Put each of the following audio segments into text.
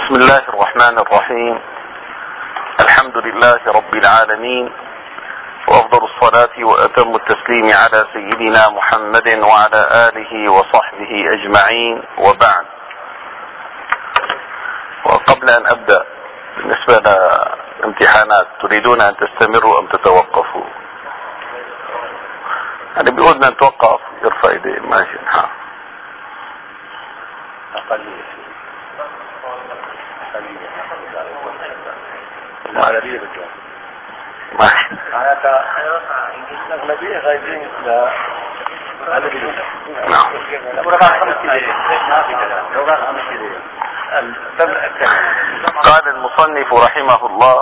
بسم الله الرحمن الرحيم. الحمد لله رب العالمين، وأفضل الصلاة وأتم التسليم على سيدنا محمد وعلى آله وصحبه أجمعين، وبعد. وقبل أن أبدأ، بالنسبة للامتحانات تريدون أن تستمروا أم تتوقفوا؟ يعني بيقولنا نتوقف يرفع يديه. ماشي. قال المصنف رحمه الله: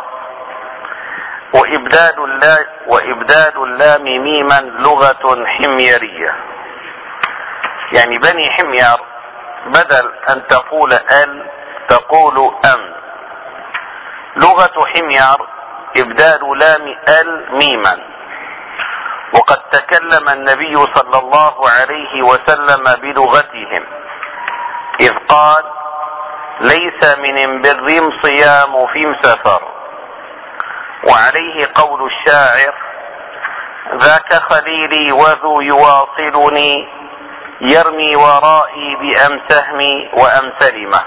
وإبدال اللام ميما لغة حميرية. يعني بني حمير بدل أن تقول ال تقول أم. لغة حمير إبدال لام ال ميما. وقد تكلم النبي صلى الله عليه وسلم بلغتهم إذ قال: ليس من بر صيام في سفر. وعليه قول الشاعر: ذاك خليلي وذو يواصلني يرمي ورائي بأم سهمي وأم سلمة.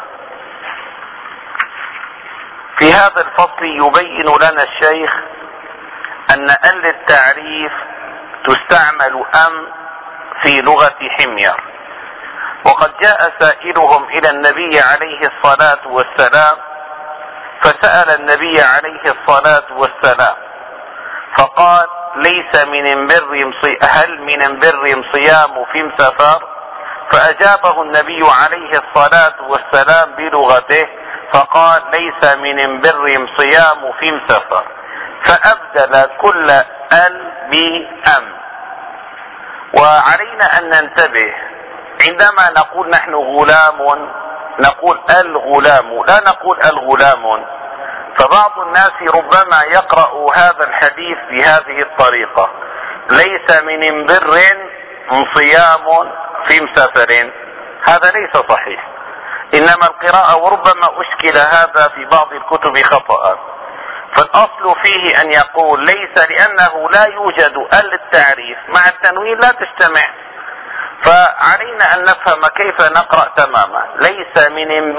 في هذا الفصل يبين لنا الشيخ أن ال التعريف تستعمل أم في لغة حمير. وقد جاء سائلهم إلى النبي عليه الصلاة والسلام فسأل النبي عليه الصلاة والسلام فقال: ليس من بر هل من بر صيام في سفر؟ فأجابه النبي عليه الصلاة والسلام بلغته فقال: ليس من بر صيام في سفر. فأبدل كل ال بأم. وعلينا أن ننتبه عندما نقول نحن غلام نقول الغلام، لا نقول الغلام. فبعض الناس ربما يقرأ هذا الحديث بهذه الطريقة: ليس من بر صيام في سفر. هذا ليس صحيح، إنما القراءة، وربما أشكل هذا في بعض الكتب خطأ. فالأصل فيه أن يقول ليس، لأنه لا يوجد ال التعريف مع التنوين لا تجتمع. فعلينا أن نفهم كيف نقرأ تماما: ليس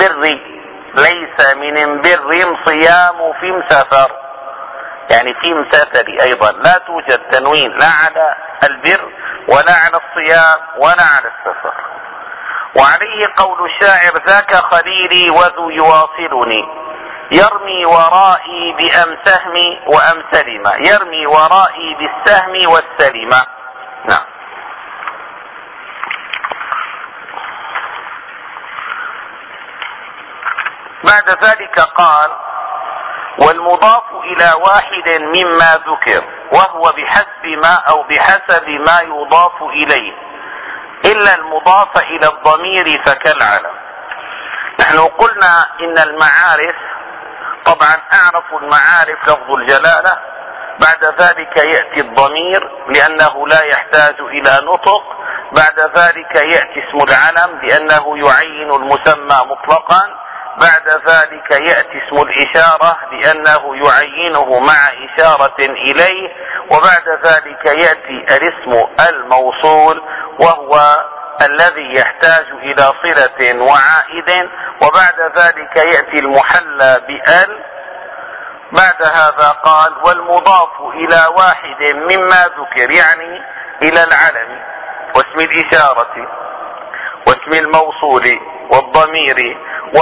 من بر صيام في سفر. يعني في مسافر أيضا لا توجد تنوين لا على البر ولا على الصيام ولا على السفر. وعليه قول الشاعر: ذاك خليلي وذو يواصلني يرمي ورائي بأم سهمي وأم سلمة. يرمي ورائي بالسهم والسلمة. نعم. بعد ذلك قال: والمضاف إلى واحد مما ذكر وهو بحسب ما يضاف إليه إلا المضاف إلى الضمير فكالعلم. نحن قلنا إن المعارف، طبعا أعرف المعارف لفظ الجلالة، بعد ذلك يأتي الضمير لأنه لا يحتاج إلى نطق، بعد ذلك يأتي اسم العلم لأنه يعين المسمى مطلقا، بعد ذلك يأتي اسم الإشارة لأنه يعينه مع إشارة إليه، وبعد ذلك يأتي الاسم الموصول وهو الذي يحتاج إلى صلة وعائد، وبعد ذلك يأتي المحلى بأل. بعد هذا قال: والمضاف إلى واحد مما ذكر، يعني إلى العلم واسم الإشارة واسم الموصول والضمير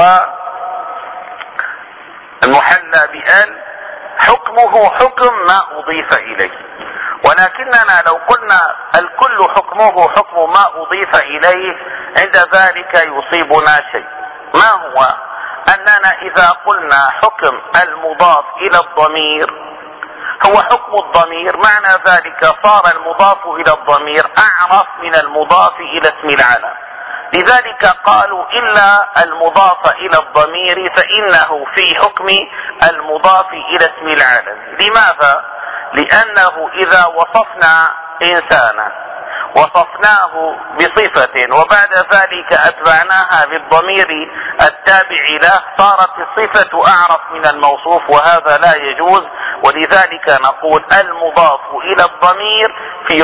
والمحلى بأل، حكمه حكم ما أضيف إليه. ولكننا لو قلنا الكل حكمه حكم ما أضيف إليه عند ذلك يصيبنا شيء. ما هو؟ أننا إذا قلنا حكم المضاف إلى الضمير هو حكم الضمير، معنى ذلك صار المضاف إلى الضمير أعرف من المضاف إلى اسم العلم. لذلك قالوا إلا المضاف إلى الضمير فإنه في حكم المضاف إلى اسم العلم. لماذا؟ لأنه إذا وصفنا إنسانا وصفناه بصفة وبعد ذلك أتبعناها بالضمير التابع له، صارت الصفة أعرف من الموصوف، وهذا لا يجوز. ولذلك نقول المضاف إلى الضمير في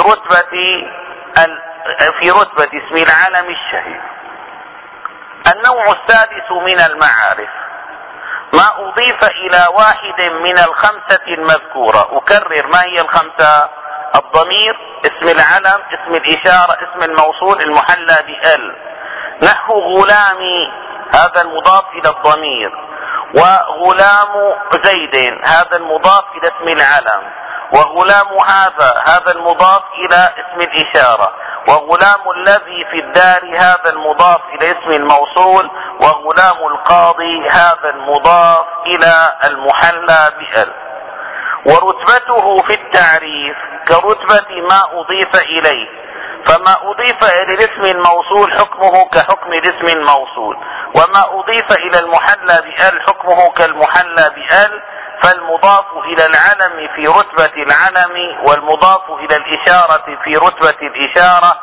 رتبة اسم العالم الشهير. النوع السادس من المعارف ما أضيف إلى واحد من الخمسة المذكورة. أكرر، ما هي الخمسة؟ الضمير، اسم العلم، اسم الإشارة، اسم الموصول المحلى بال. نحو غلامي، هذا المضاف إلى الضمير، وغلام زيد هذا المضاف إلى اسم العلم، وغلام هذا المضاف إلى اسم الإشارة، وغلام الذي في الدار هذا المضاف إلى اسم الموصول، وغلام القاضي هذا المضاف إلى المحلى بال. ورتبته في التعريف كرتبة ما أضيف إليه، فما أضيف إلى الاسم الموصول حكمه كحكم الاسم الموصول، وما أضيف إلى المحلى بال حكمه كالمحلى بال. فالمضاف إلى العلم في رتبة العلم، والمضاف إلى الإشارة في رتبة الإشارة،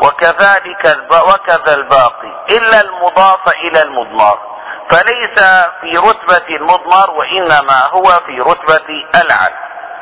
وكذا الباقي إلا المضاف إلى المضمر، فليس في رتبة المضمر وإنما هو في رتبة العلم.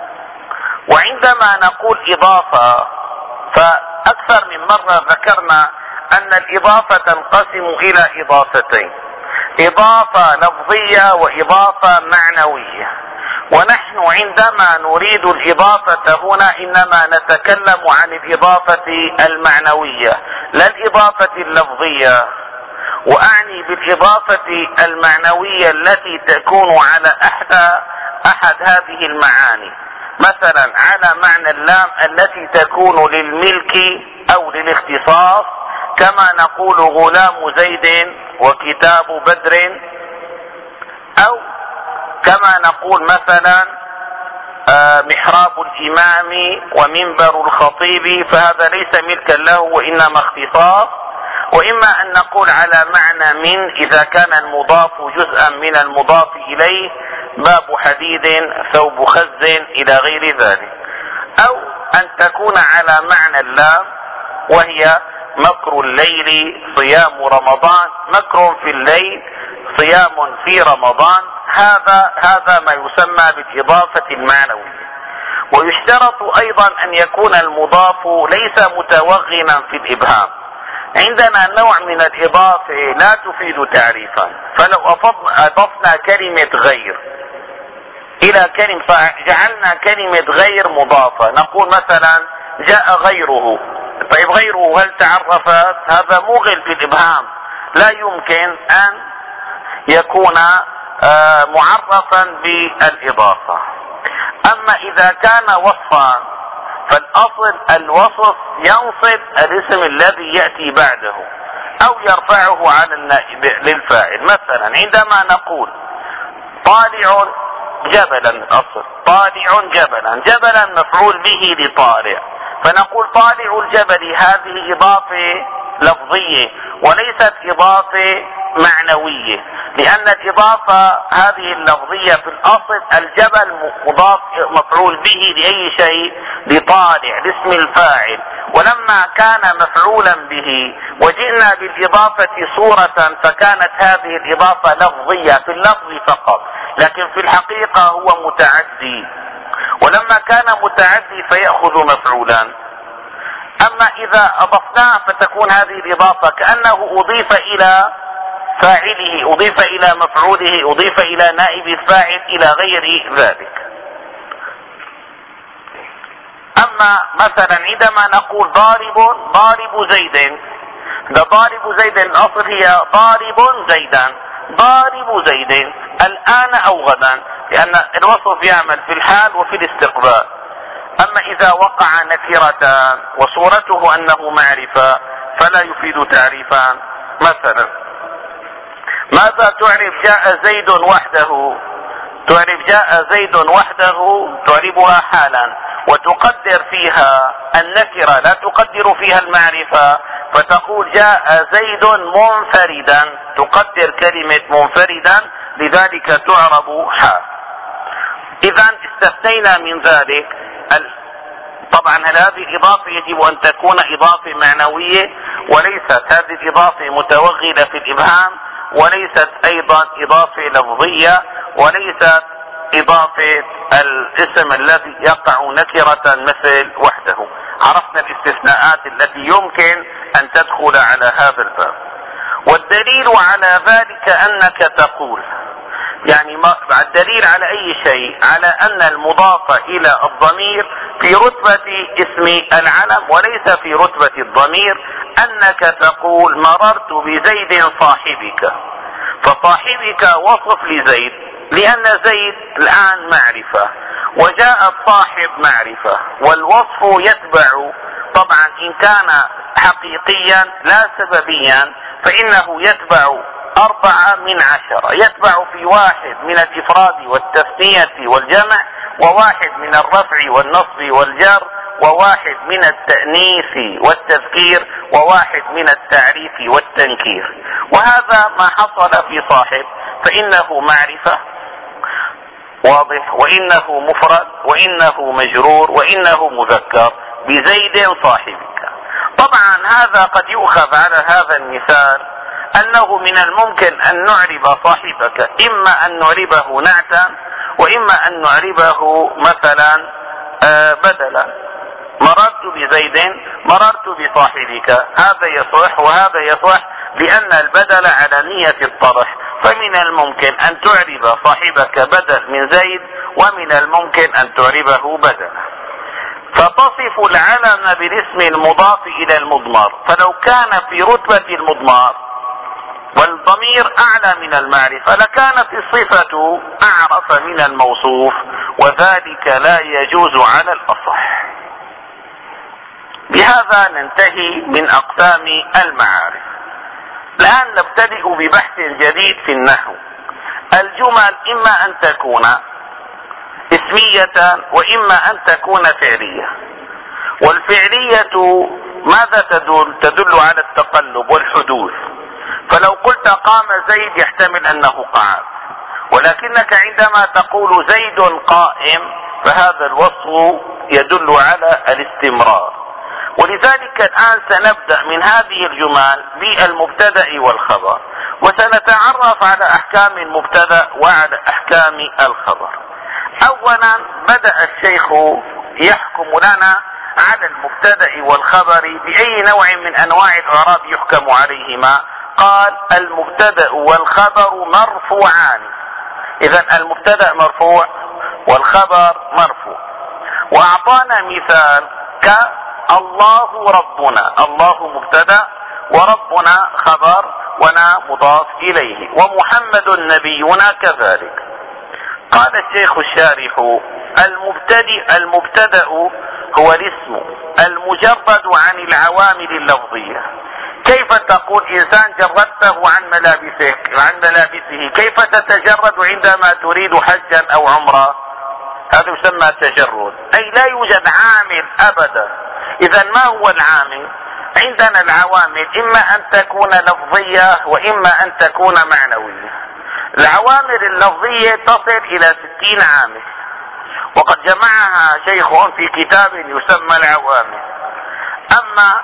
وعندما نقول إضافة، فأكثر من مرة ذكرنا أن الإضافة تنقسم إلى إضافتين: إضافة لفظية وإضافة معنوية. ونحن عندما نريد الإضافة هنا إنما نتكلم عن الإضافة المعنوية لا الإضافة اللفظية. وأعني بالإضافة المعنوية التي تكون على أحد هذه المعاني، مثلا على معنى اللام التي تكون للملك أو للاختصاص، كما نقول غلام زيد وكتاب بدر، أو كما نقول مثلا محراب الإمام ومنبر الخطيب، فهذا ليس ملكا له وإنما اختصاص. وإما أن نقول على معنى من إذا كان المضاف جزءا من المضاف إليه، باب حديد، ثوب خز، إلى غير ذلك. أو أن تكون على معنى اللام وهي مكر الليل صيام رمضان، مكر في الليل صيام في رمضان، هذا ما يسمى بالإضافة المعنوية. ويشترط أيضا أن يكون المضاف ليس متوغنا في الإبهام. عندنا نوع من الإضافة لا تفيد تعريفا، فلو أضفنا كلمة غير إلى كلمة فجعلنا كلمة غير مضافة، نقول مثلا جاء غيره. طيب غيره هل تعرفت؟ هذا مغل في الإبهام، لا يمكن أن يكون معرفا بالإضافة. أما إذا كان وصفا فالأصل الوصف ينصب الاسم الذي يأتي بعده أو يرفعه على النائب للفاعل. مثلا عندما نقول طالع جبلا، الأصل طالع جبلا مفعول به لطالع، فنقول طالع الجبل، هذه إضافة لفظية وليست إضافة معنوية، لأن الإضافة هذه اللفظية في الأصل الجبل مضاف مفعول به لأي شيء؟ لطالع، لاسم الفاعل. ولما كان مفعولا به وجئنا بالإضافة صورة فكانت هذه الإضافة لفظية في اللفظ فقط، لكن في الحقيقة هو متعدي، ولما كان متعدي فيأخذ مفعولا. أما إذا أضفناه فتكون هذه الإضافة كأنه أضيف إلى فاعله، أضيف إلى مفعوله، أضيف إلى نائب الفاعل، إلى غير ذلك. أما مثلا عندما نقول ضارب زيد، ضارب زيد الأصل هي ضارب زيدا الآن أو غدا، لأن الوصف يعمل في الحال وفي الاستقبال. أما إذا وقع نكرة وصورته أنه معرفة فلا يفيد تعريفا. مثلا ماذا تعرف جاء زيد وحده؟ تعرف جاء زيد وحده تعربها حالا وتقدر فيها النكرة، لا تقدر فيها المعرفة، فتقول جاء زيد منفردا، تقدر كلمة منفردا، لذلك تعرب حال. إذا استثنينا من ذلك طبعا هذه الإضافة يجب أن تكون إضافة معنوية، وليست هذه الإضافة متوغلة في الإبهام، وليست أيضا إضافة لفظية، وليست إضافة الاسم الذي يقع نكرة مثل وحده. عرفنا الاستثناءات التي يمكن أن تدخل على هذا الباب. والدليل على ذلك أنك تقول، يعني الدليل على أي شيء؟ على أن المضاف إلى الضمير في رتبة اسم العلم وليس في رتبة الضمير. أنك تقول مررت بزيد صاحبك، فصاحبك وصف لزيد، لأن زيد الآن معرفة، وجاء الصاحب معرفة، والوصف يتبع طبعا إن كان حقيقيا لا سببيا فإنه يتبع 4 من 10، يتبع في 1 من الإفراد والتثنية والجمع، و1 من الرفع والنصب والجر، و1 من التأنيث والتذكير، و1 من التعريف والتنكير. وهذا ما حصل في صاحب، فإنه معرفة واضح، وإنه مفرد، وإنه مجرور، وإنه مذكر بزيد صاحبك. طبعا هذا قد يؤخذ على هذا المثال أنه من الممكن أن نعرب صاحبك إما أن نعربه نعتا، وإما أن نعربه مثلا بدلا. مررت بزيد، مررت بصاحبك، هذا يصح وهذا يصح، لأن البدل على نية الطرح، فمن الممكن أن تعرب صاحبك بدل من زيد، ومن الممكن أن تعربه بدلا. فتصف العلم بالاسم المضاف إلى المضمر، فلو كان في رتبة المضمر والضمير أعلى من المعرفة لكانت الصفة أعرف من الموصوف، وذلك لا يجوز على الأصح. بهذا ننتهي من أقسام المعارف. الآن نبتدئ ببحث جديد في النحو. الجمل إما أن تكون اسمية وإما أن تكون فعلية. والفعلية ماذا تدل؟ تدل على التقلب والحدوث. فلو قلت قام زيد يحتمل أنه قعد، ولكنك عندما تقول زيد قائم فهذا الوصف يدل على الاستمرار. ولذلك الآن سنبدأ من هذه الجمل بالمبتدأ والخبر، وسنتعرف على أحكام المبتدأ وعلى أحكام الخبر. أولا بدأ الشيخ يحكم لنا على المبتدأ والخبر بأي نوع من أنواع الإعراب يحكم عليهما. قال المبتدأ والخبر مرفوعان. إذن المبتدأ مرفوع والخبر مرفوع. وأعطانا مثال كالله ربنا، الله مبتدأ وربنا خبر ونا مضاف إليه، ومحمد نبينا كذلك. قال الشيخ الشارح المبتدأ هو الاسم المجرد عن العوامل اللفظية. كيف تقول إنسان جردته عن ملابسه؟ كيف تتجرد عندما تريد حجا أو عمرة؟ هذا يسمى تجرد، أي لا يوجد عامل أبدا. إذا ما هو العامل؟ عندنا العوامل إما أن تكون لفظية وإما أن تكون معنوية. العوامل اللفظية تصل إلى 60 عامل، وقد جمعها شيخ في كتاب يسمى العوامل. أما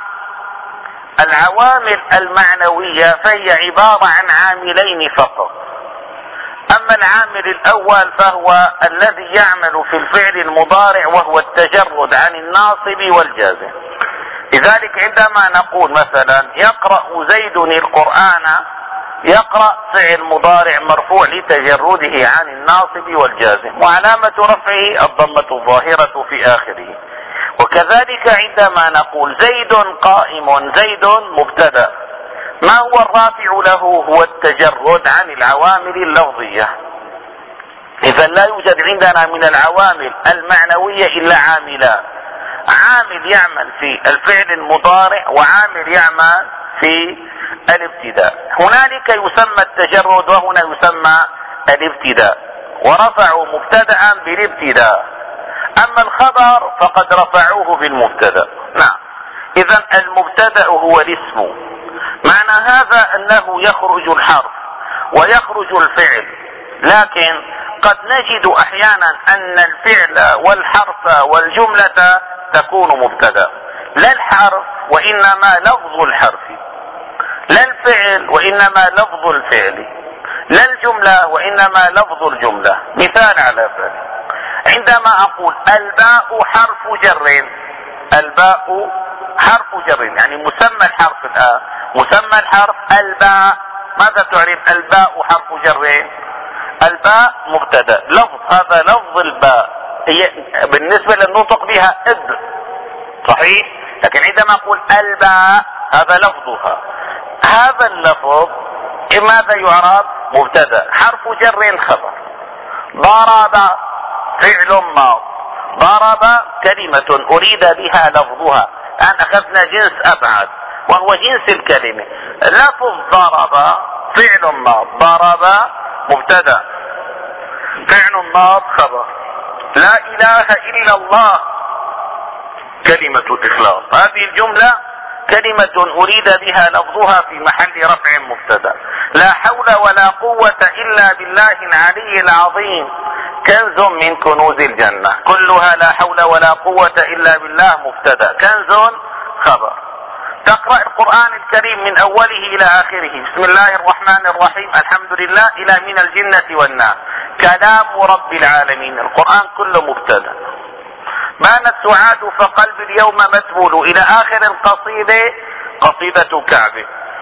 العوامل المعنوية فهي عبارة عن عاملين فقط. أما العامل الأول فهو الذي يعمل في الفعل المضارع، وهو التجرد عن الناصب والجازم. لذلك عندما نقول مثلا يقرأ زيد القرآن، يقرأ فعل مضارع مرفوع لتجرده عن الناصب والجازم، وعلامة رفعه الضمة الظاهرة في آخره. وكذلك عندما نقول زيد قائم، زيد مبتدأ، ما هو الرافع له؟ هو التجرد عن العوامل اللفظية. إذا لا يوجد عندنا من العوامل المعنوية إلا عاملان: عامل يعمل في الفعل المضارع، وعامل يعمل في الابتداء. هنالك يسمى التجرد وهنا يسمى الابتداء، ورفعوا مبتدأ بالابتداء. أما الخبر فقد رفعوه بالمبتدأ. نعم. إذا المبتدأ هو الاسم. معنى هذا أنه يخرج الحرف ويخرج الفعل، لكن قد نجد أحيانا أن الفعل والحرف والجملة تكون مبتدأ، لا الحرف وإنما لفظ الحرف، لا الفعل وإنما لفظ الفعل، لا الجملة وإنما لفظ الجملة. مثال على ذلك، عندما أقول الباء حرف جر، الباء حرف جر يعني مسمى الحرف الآن، مسمى الحرف الباء، ماذا تعرف؟ الباء حرف جر، الباء مبتدأ، لفظ، هذا لفظ الباء، هي بالنسبة للنطق بها اب، صحيح؟ لكن عندما أقول الباء هذا لفظها، هذا اللفظ ماذا يعرب؟ مبتدأ، حرف جر خبر. ضرب فعل ماض، ضرب كلمة أريد بها لفظها، الآن أخذنا جنس أبعد وهو جنس الكلمة. لفظ ضرب فعل ماض، ضرب مبتدأ، فعل ماض خبر. لا إله إلا الله كلمة الإخلاص، هذه الجملة كلمة أريد بها لفظها في محل رفع مبتدأ. لا حول ولا قوة إلا بالله العلي العظيم كنز من كنوز الجنة، كلها لا حول ولا قوة إلا بالله مبتدأ، كنز خبر. تقرأ القرآن الكريم من أوله إلى آخره، بسم الله الرحمن الرحيم، الحمد لله، إلى من الجنة والنار، كلام رب العالمين، القرآن كله مبتدأ. بانت سعاد فقلب اليوم مدبول إلى آخر القصيدة، قصيدة كعب.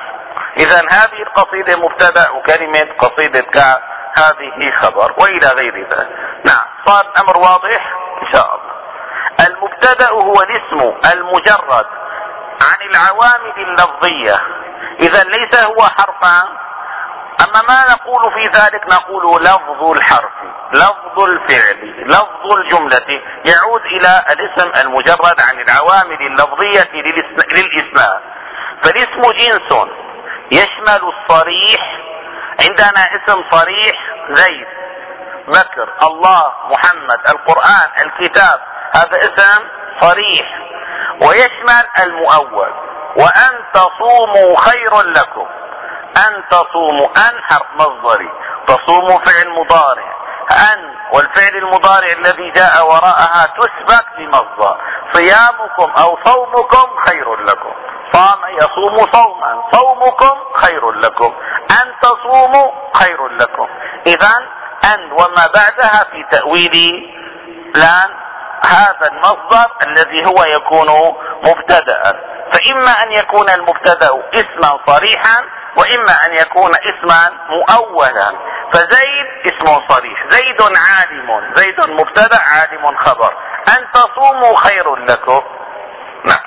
إذا هذه القصيدة مبتدأ، وكلمة قصيدة كعب هذه خبر، وإلى غير ذلك. نعم، صار الأمر واضح إن شاء الله. المبتدأ هو الاسم المجرد عن العوامل اللفظية، إذا ليس هو حرفا. أما ما نقول في ذلك، نقول لفظ الحرف، لفظ الفعل، لفظ الجملة، يعود إلى الاسم المجرد عن العوامل اللفظية للإسناد. فالاسم جنس يشمل الصريح، عندنا اسم صريح زيد، بكر، الله، محمد، القرآن، الكتاب، هذا اسم صريح. ويشمل المؤول، وأن تصوموا خير لكم، أن تصوموا، أن حرف مصدري، تصوموا فعل مضارع، أن والفعل المضارع الذي جاء وراءها تسبق بمصدر، صيامكم أو صومكم خير لكم، صام يصوم صوما، صومكم خير لكم، أن تصوموا خير لكم. إذا أن وما بعدها في تأويل لان هذا المصدر الذي هو يكون مبتدأ، فإما أن يكون المبتدأ اسما صريحا، وإما أن يكون اسما مؤولا. فزيد اسم صريح، زيد عالم، زيد مبتدأ، عالم خبر، أن تصوموا خير لكم. نعم.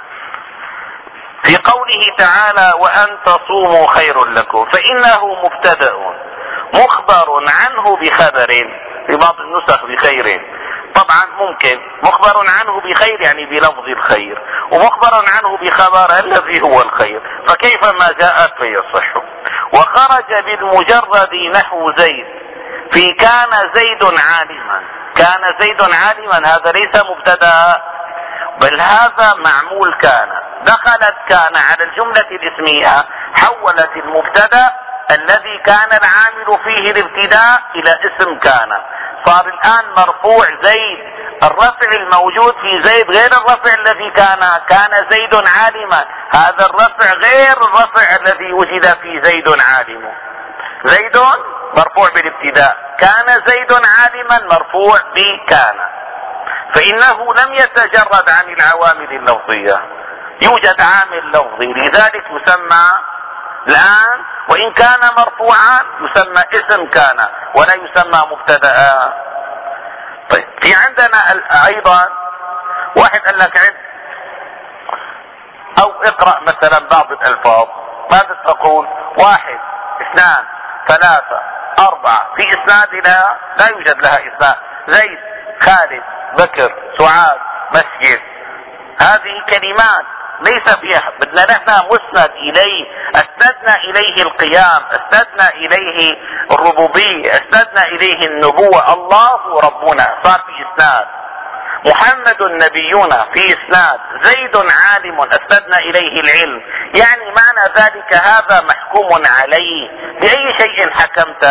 في قوله تعالى وأن تصوموا خير لكم، فإنه مبتدأ مخبر عنه بخبر، في بعض النسخ بخير، طبعا ممكن مخبر عنه بخير يعني بلفظ الخير، ومخبر عنه بخبر الذي هو الخير، فكيف ما جاءت فيصح. وخرج بالمجرد نحو زيد في كان زيد عالما، كان زيد عالما، هذا ليس مبتدا بل هذا معمول كان، دخلت كان على الجملة الاسمية، حولت المبتدا الذي كان العامل فيه الابتداء الى اسم كان، صار الآن مرفوع زيد، الرفع الموجود في زيد غير الرفع الذي كان زيد عالما، هذا الرفع غير الرفع الذي وجد في زيد عالم. زيد مرفوع بالابتداء، كان زيد عالما مرفوع بكان، فإنه لم يتجرد عن العوامل اللفظية، يوجد عامل لفظي، لذلك يسمى الآن وإن كان مرفوعا يسمى اسم كان ولا يسمى مبتدأ. طيب، في عندنا ايضا واحد قال لك عد او اقرأ مثلا بعض الالفاظ، ماذا تقول؟ 1 2 3 4، في اسناد لا يوجد لها اسناد، زيد، خالد، بكر، سعاد، مسجد، هذه كلمات ليس فيها، بدنا نحن مسند اليه، اسندنا اليه القيام، اسندنا اليه الربوبية، اسندنا اليه النبوة، الله ربنا، صار في اسناد. محمد نبينا في اسناد، زيد عالم اسندنا اليه العلم، يعني معنى ذلك هذا محكوم عليه. بأي شيء حكمت؟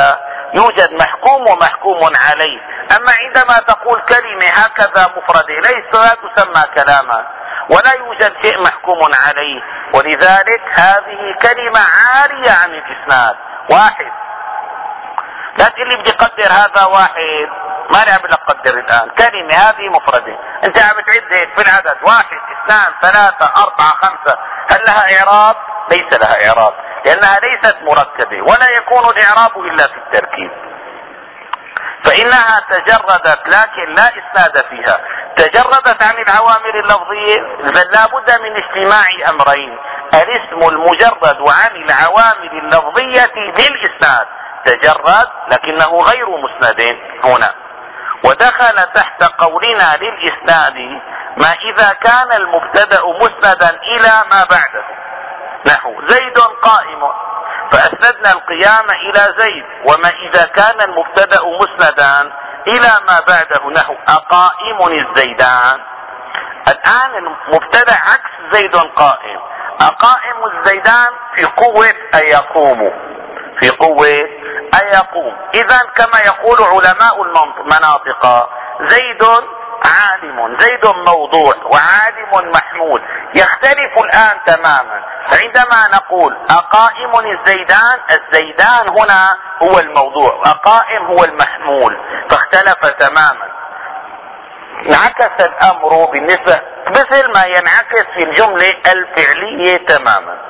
يوجد محكوم ومحكوم عليه. اما عندما تقول كلمة هكذا مفردة لا تسمى كلاما ولا يوجد شيء محكوم عليه، ولذلك هذه كلمة عارية عن الاسناد. واحد، لا تقول لي بدي اقدر هذا واحد، ما لي عم اقدر الان، كلمة هذه مفردة، انت عم تعد هيك في العدد 1 2 3 4 5، هل لها اعراب؟ ليس لها اعراب، لانها ليست مركبة ولا يكون الاعراب الا في التركيب، فانها تجردت لكن لا اسناد فيها، تجردت عن العوامل اللفظية، بل لا بد من اجتماع امرين، الاسم المجرد عن العوامل اللفظية بالاسناد تجرد لكنه غير مسند هنا، ودخل تحت قولنا للاسناد ما اذا كان المبتدأ مسندا الى ما بعده، نحو زيد قائم فاسندنا القيام الى زيد، وما اذا كان المبتدأ مسندا الى ما بعده، نحو اقائم الزيدان. الان المبتدأ عكس زيد قائم، اقائم الزيدان في قوة ايقوم، في قوة ايقوم. اذا كما يقول علماء المناطق زيد عالم، زيد موضوع وعالم محمول، يختلف الان تماما. فعندما نقول اقائم الزيدان، الزيدان هنا هو الموضوع، اقائم هو المحمول، فاختلف تماما. انعكس الامر بالنسبة مثل ما ينعكس في الجملة الفعلية تماما.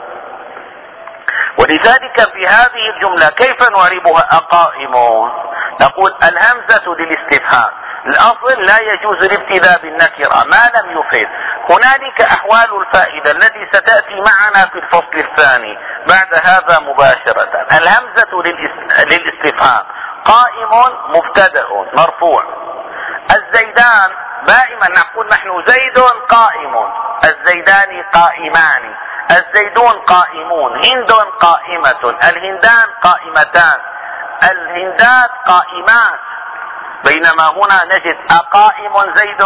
ولذلك في هذه الجملة كيف نعربها اقائم؟ نقول الهمزة للاستفهام، الاصل لا يجوز الابتداء بالنكرة ما لم يفيد. هنالك احوال الفائدة التي ستأتي معنا في الفصل الثاني بعد هذا مباشرة. الهمزة للاستفهام، قائم مبتدأ مرفوع، الزيدان دائما نقول نحن زيد قائم، الزيدان قائمان، الزيدون قائمون، هند قائمة، الهندان قائمتان، الهندات قائمات، بينما هنا نجد أقائم زيد،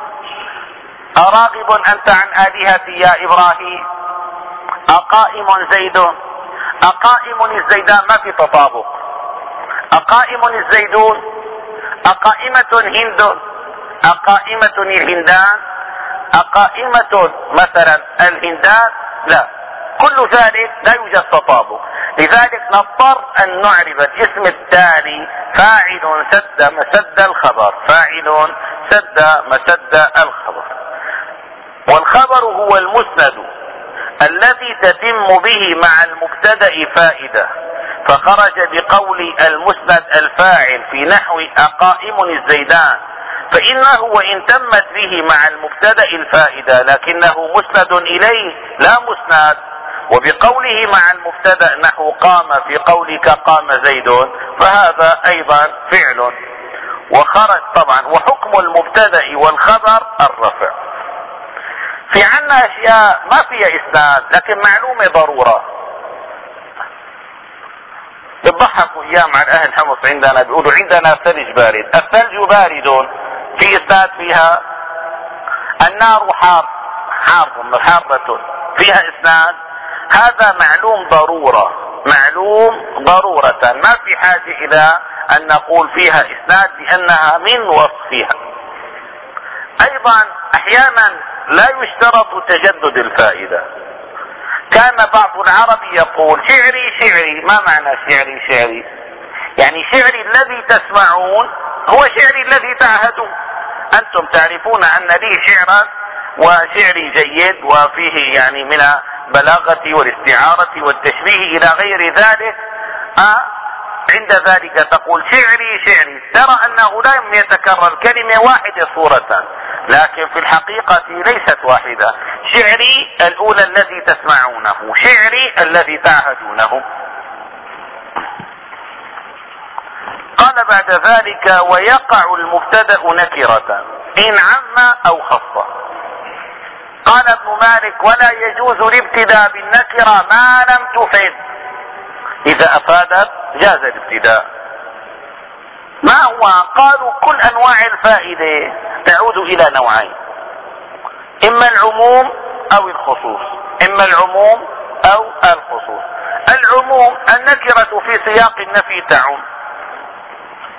أراغب أنت عن آلهتي يا إبراهيم، أقائم زيد، أقائم الزيدان ما في تطابق، أقائم الزيدون، أقائمة هند، أقائمة الهندان، أقائمة مثلا الهندان، لا، كل ذلك لا يوجد تطابق. لذلك نضطر أن نعرف الاسم التالي فاعل سد مسد الخبر، فاعل سد مسد الخبر، والخبر هو المسند الذي تتم به مع المبتدأ فائدة، فخرج بقول المسند الفاعل في نحو أقائم الزيدان، فإنه وإن تمت به مع المبتدأ الفائدة لكنه مسند إليه لا مسند. وبقوله مع المبتدأ نحو قام في قولك قام زيد، فهذا أيضا فعل، وخرج طبعا. وحكم المبتدأ والخبر الرفع. في عنا أشياء ما فيها إسناد لكن معلومة ضرورة، يضحكوا ايام عن اهل حمص عندنا، بيقولوا عندنا ثلج بارد، الثلج بارد، في اسناد فيها؟ النار حارة فيها اسناد؟ هذا معلوم ضرورة، معلوم ضرورة، ما في حاجة الى ان نقول فيها اسناد لانها من وصفها. ايضا احيانا لا يشترط تجدد الفائدة. كان بعض العرب يقول شعري شعري. ما معنى شعري شعري؟ يعني شعري الذي تسمعون هو شعري الذي تعهدون. انتم تعرفون ان لي شعرا وشعري جيد وفيه يعني من بلاغة والاستعارة والتشبيه الى غير ذلك. عند ذلك تقول شعري شعري، ترى انه لا يتكرر كلمة واحدة صورة، لكن في الحقيقة ليست واحدة. شعري الاولى الذي تسمعونه، شعري الذي تعهدونه. قال بعد ذلك ويقع المبتدأ نكرة ان عم او خص. قال ابن مالك ولا يجوز الابتداء بالنكرة ما لم تفد، اذا افادت جاز الابتداء. ما هو؟ قالوا كل انواع الفائدة تعود الى نوعين، اما العموم او الخصوص، اما العموم او الخصوص. العموم النكرة في سياق النفي تعم،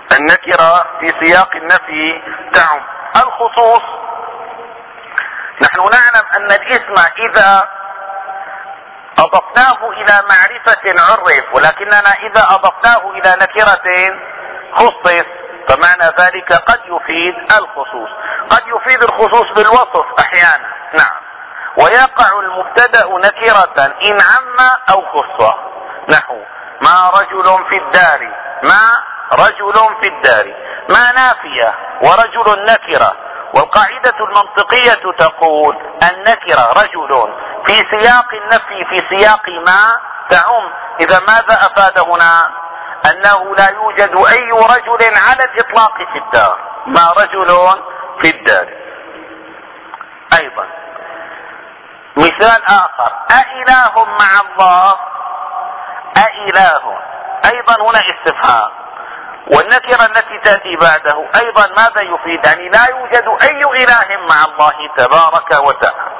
النكرة في سياق النفي تعم. الخصوص، نحن نعلم ان الاسم اذا اضفناه الى معرفة عرف، ولكننا اذا اضفناه الى نكرة خصص، فمعنى ذلك قد يفيد الخصوص. قد يفيد الخصوص بالوصف احيانا، نعم. ويقع المبتدأ نكرة ان عم او خص، نحو ما رجل في الدار، ما رجل في الدار، ما نافية ورجل نكرة. والقاعدة المنطقية تقول النكرة رجل في سياق النفي في سياق ما تعم. اذا ماذا افاد هنا؟ انه لا يوجد اي رجل على الاطلاق في الدار، ما رجل في الدار. ايضا مثال اخر، أإله مع الله، أإله، ايضا هنا استفهام، والنكرة التي تأتي بعده ايضا ماذا يفيد؟ يعني لا يوجد اي اله مع الله تبارك وتعالى.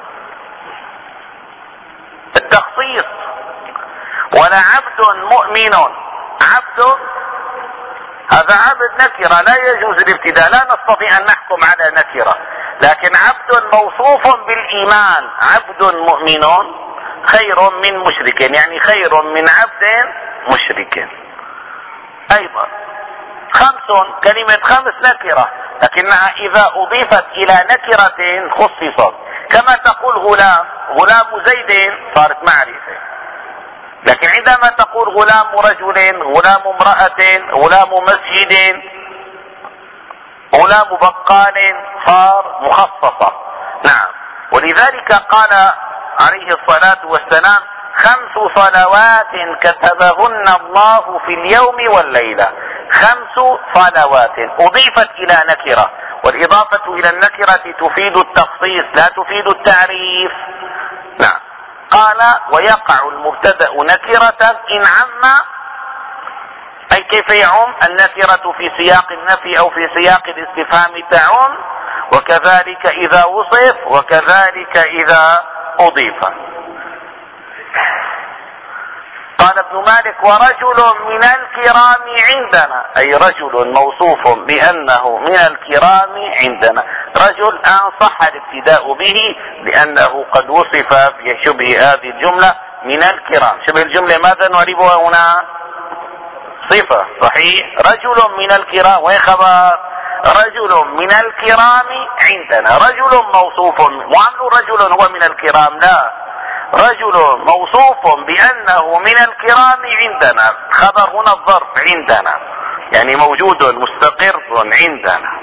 التخصيص، ولا عبد مؤمن، عبد هذا عبد نكرة لا يجوز الابتداء، لا نستطيع ان نحكم على نكرة، لكن عبد موصوف بالايمان، عبد مؤمن خير من مشرك، يعني خير من عبد مشرك. ايضا خمس، كلمة خمس نكرة، لكنها اذا اضيفت الى نكرة خصصت، كما تقول غلام، غلام زيد صارت معرفة، لكن عندما تقول غلام رجل، غلام امرأة، غلام مسجد، غلام بقال، صار مخصصة، نعم. ولذلك قال عليه الصلاة والسلام 5 صلوات كتبهن الله في اليوم والليلة، 5 صلوات اضيفت الى نكرة، والاضافة الى النكرة تفيد التخصيص لا تفيد التعريف، نعم. قال ويقع المبتدأ نكرة ان عم، اي كيف يعم؟ النكرة في سياق النفي او في سياق الاستفهام تعم، وكذلك اذا وصف، وكذلك اذا اضيف. قال ابن مالك ورجل من الكرام عندنا، اي رجل موصوف بانه من الكرام عندنا، رجل ان صح الابتداء به لانه قد وصف بشبه هذه الجملة من الكرام. شبه الجملة ماذا نعربها هنا؟ صفة، صحيح. رجل من الكرام، وخبر رجل من الكرام عندنا، رجل موصوف، وعمل رجل هو من الكرام، لا، رجل موصوف بانه من الكرام عندنا، خبر هنا الظرف عندنا، يعني موجود مستقر عندنا.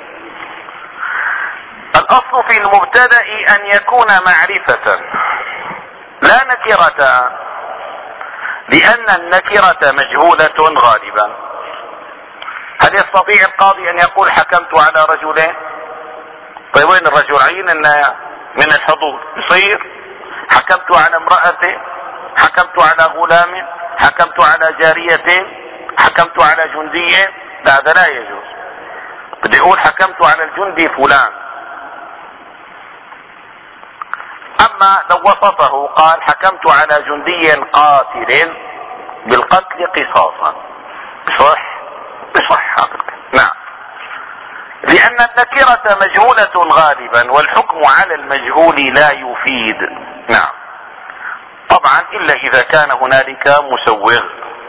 الاصل في المبتدأ ان يكون معرفة لا نكرة، لان النكرة مجهولة غالبا. هل يستطيع القاضي ان يقول حكمت على رجلين؟ طيب وين الرجل؟ عين من الحضور، يصير حكمت على امرأة، حكمت على غلام، حكمت على جارية، حكمت على جندي، لا هذا لا يجوز. بدي اقول حكمت على الجندي فلان. اما لو وصفه قال حكمت على جندي قاتل بالقتل قصاصا، بصح نعم، لان النكرة مجهولة غالبا، والحكم على المجهول لا يفيد، نعم. طبعا الا اذا كان هنالك مسوغ.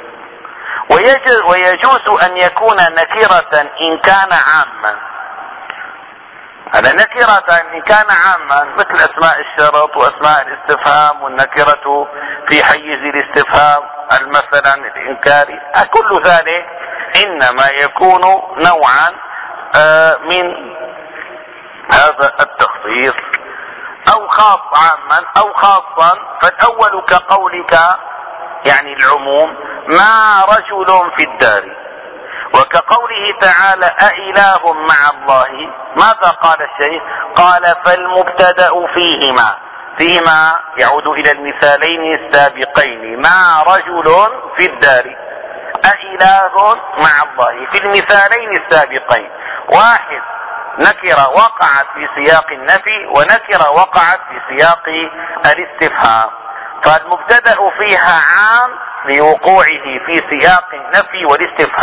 ويجوز ان يكون نكرة ان كان عاما، هذا نكرة ان كان عاما، مثل اسماء الشرط واسماء الاستفهام، والنكرة في حيز الاستفهام مثلا الانكاري، كل ذلك انما يكون نوعا من هذا التخصيص، او خاص عاما او خاصا. فالاول كقولك يعني العموم، ما رجل في الدار، وكقوله تعالى أإله مع الله، ماذا قال الشيخ؟ قال فالمبتدأ فيهما، فيهما يعود الى المثالين السابقين، ما رجل في الدار، أإله مع الله، في المثالين السابقين، واحد نكرة وقعت في سياق النفي، ونكرة وقعت في سياق الاستفهام، فالمبتدأ فيها عام لوقوعه في سياق النفي والاستفهام،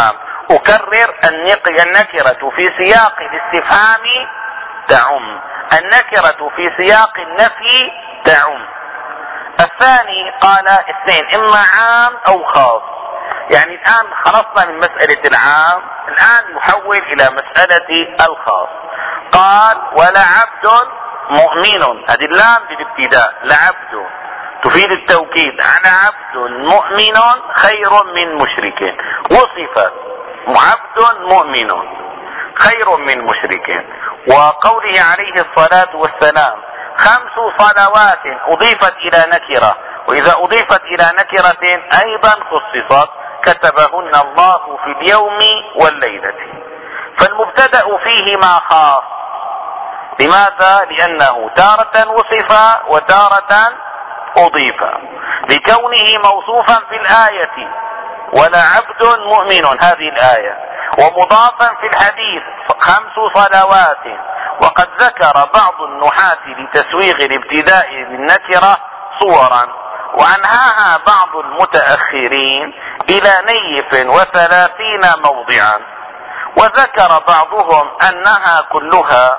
أكرر النكرة في سياق الاستفهام تعم، النكرة في سياق النفي تعم. الثاني قال اثنين، اما عام او خاص. يعني الان خلصنا من مسألة العام، الان نحول الى مسألة الخاص. قال ولعبد مؤمن، هذه اللام للابتداء، لعبد تفيد التوكيد، على عبد مؤمن خير من مشرك. وصف عبد مؤمن خير من مشرك. وقوله عليه الصلاة والسلام 5 صلوات أضيفت إلى نكرة، وإذا أضيفت إلى نكرة أيضا خصصت، كتبهن الله في اليوم والليلة. فالمبتدأ فيهما خاص. لماذا؟ لأنه تارة وصف وتارة أضيف، لكونه موصوفا في الآية ولعبد مؤمن هذه الآية، ومضافا في الحديث 5 صلوات. وقد ذكر بعض النحاة لتسويغ الابتداء بالنكرة صورا، وأنهاها بعض المتأخرين إلى 30 موضعا، وذكر بعضهم أنها كلها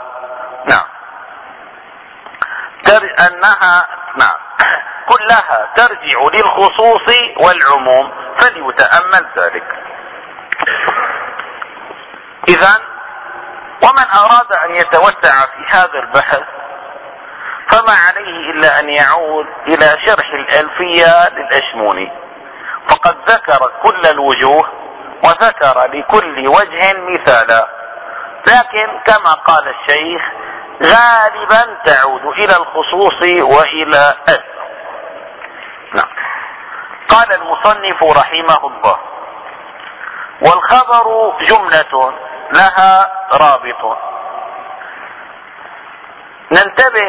كلها ترجع للخصوص والعموم، فليتأمل ذلك. إذن ومن أراد أن يتوسع في هذا البحث فما عليه إلا أن يعود إلى شرح الألفية للأشموني، فقد ذكر كل الوجوه وذكر لكل وجه مثالا، لكن كما قال الشيخ غالبا تعود إلى الخصوص وإلى قال المصنف رحمه الله: والخبر جملة لها رابط. ننتبه،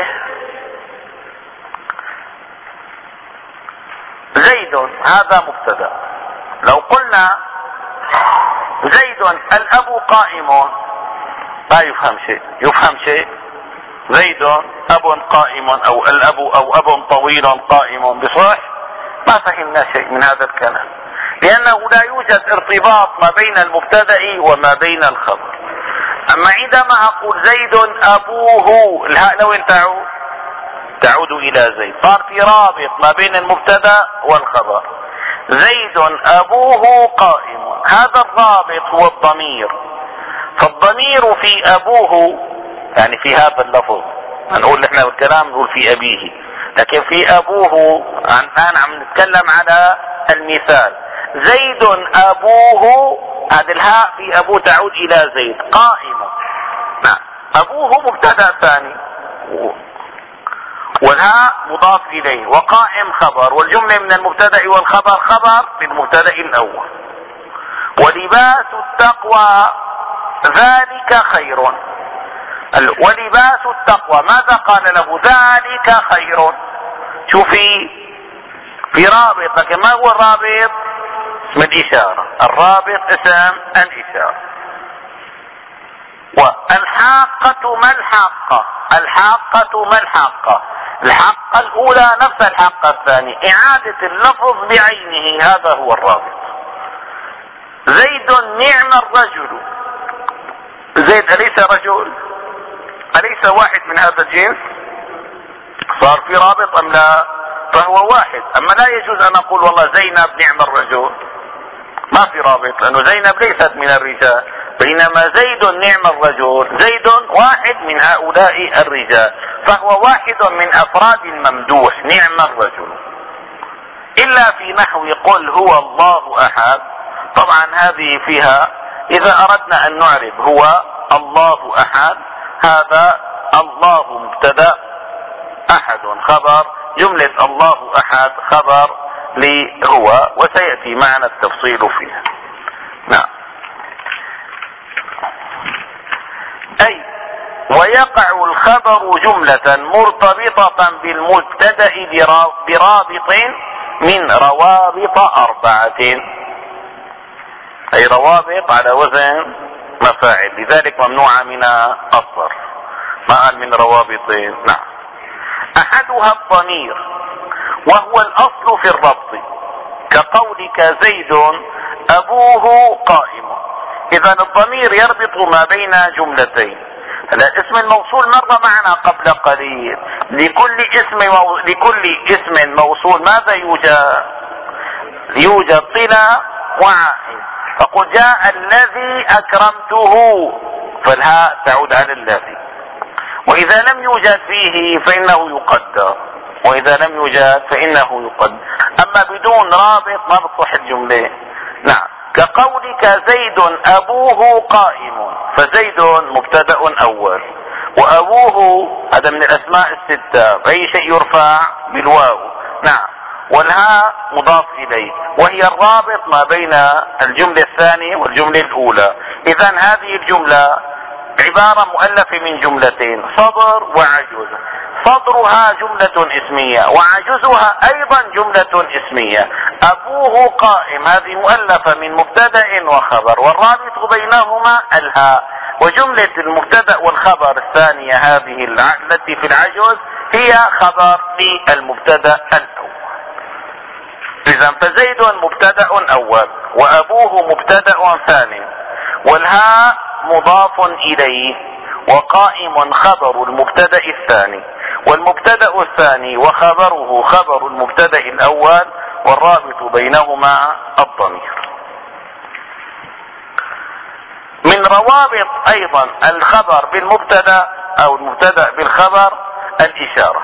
زيد هذا مبتدأ، لو قلنا زيد الأب قائم لا يفهم شيء. يفهم شيء؟ زيد أب قائم أو الأب أو أب طويل قائم بصح، ما فهمنا شيء من هذا الكلام، لأنه لا يوجد ارتباط ما بين المبتدأ وما بين الخبر. أما عندما أقول زيد أبوه، الهاء لوين تعود؟ تعود إلى زيد، صار في رابط ما بين المبتدأ والخبر. زيد أبوه قائم، هذا الرابط هو الضمير، فالضمير في أبوه يعني في هذا اللفظ، نقول احنا بالكلام نقول في أبيه، لكن في أبوه الآن عم نتكلم على المثال. زيد أبوه، هذه الهاء في أبوه تعود إلى زيد. قائم، أبوه مبتدأ ثاني والهاء مضاف إليه، وقائم خبر، والجملة من المبتدأ والخبر خبر للمبتدأ الأول. ولباس التقوى ذلك خير. ولباس التقوى ماذا قال له؟ ذلك خير. شوفي في رابط، لكن ما هو الرابط؟ اسم الإشارة. الرابط اسم الإشارة. والحاقة ما الحاقة؟ الحاقة ما الحاقة؟ الحاقة الأولى نفس الحاقة الثانية، إعادة اللفظ بعينه، هذا هو الرابط. زيد نعم الرجل. زيد أليس رجل؟ أليس واحد من هذا الجنس؟ صار في رابط أم لا؟ فهو واحد. أما لا يجوز أن أقول والله زينب نعم الرجل، ما في رابط، لأنه زينب ليست من الرجال، بينما زيد نعم الرجل، زيد واحد من هؤلاء الرجال، فهو واحد من أفراد الممدوح نعم الرجل. إلا في نحو قل هو الله أحد، طبعا هذه فيها إذا أردنا أن نعرف هو الله أحد، هذا الله مبتدأ، أحد خبر، جملة الله أحد خبر لهو، وسيأتي معنا التفصيل فيها. نعم. أي ويقع الخبر جملة مرتبطة بالمبتدأ برابط من روابط 4، أي روابط على وزن مفاعل، لذلك ممنوعة من الصرف، ما قال من روابط. نعم. أحدها الضمير وهو الأصل في الربط، كقولك زيد أبوه قائم. اذا الضمير يربط ما بين جملتين. الاسم الموصول مر معنا قبل قليل، لكل اسم موصول ماذا يوجد؟ يوجد صلة وعائد. فقل جاء الذي اكرمته، فالهاء تعود على الذي، واذا لم يوجد فيه فانه يقدر، واذا لم يوجد فانه يقدر. اما بدون رابط ما بتصح الجملة. نعم، كقولك زيد ابوه قائم، فزيد مبتدأ اول، وابوه هذا من الاسماء الستة، باي شيء يرفع بالواو. نعم، والهاء مضاف اليه، وهي الرابط ما بين الجملة الثانية والجملة الاولى. اذا هذه الجملة عبارة مؤلفة من جملتين، صدر وعجز. صدرها جملة اسمية، وعجزها ايضا جملة اسمية. ابوه قائم هذه مؤلفة من مبتدأ وخبر، والرابط بينهما الهاء. وجملة المبتدأ والخبر الثانية هذه التي في العجز هي خبر للمبتدأ الاول. اذا فزيد مبتدأ اول، وابوه مبتدأ ثاني، والهاء مضاف اليه، وقائم خبر المبتدأ الثاني، والمبتدأ الثاني وخبره خبر المبتدأ الاول، والرابط بينهما الضمير. من روابط ايضا الخبر بالمبتدأ او المبتدأ بالخبر الاشارة.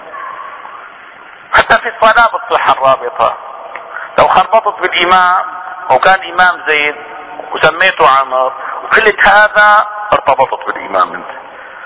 حتى في الصلاة بتصح الرابطة. لو خربطت بالامام وكان امام زيد وسميته عمر وقلت هذا، ارتبطت بالامام انت.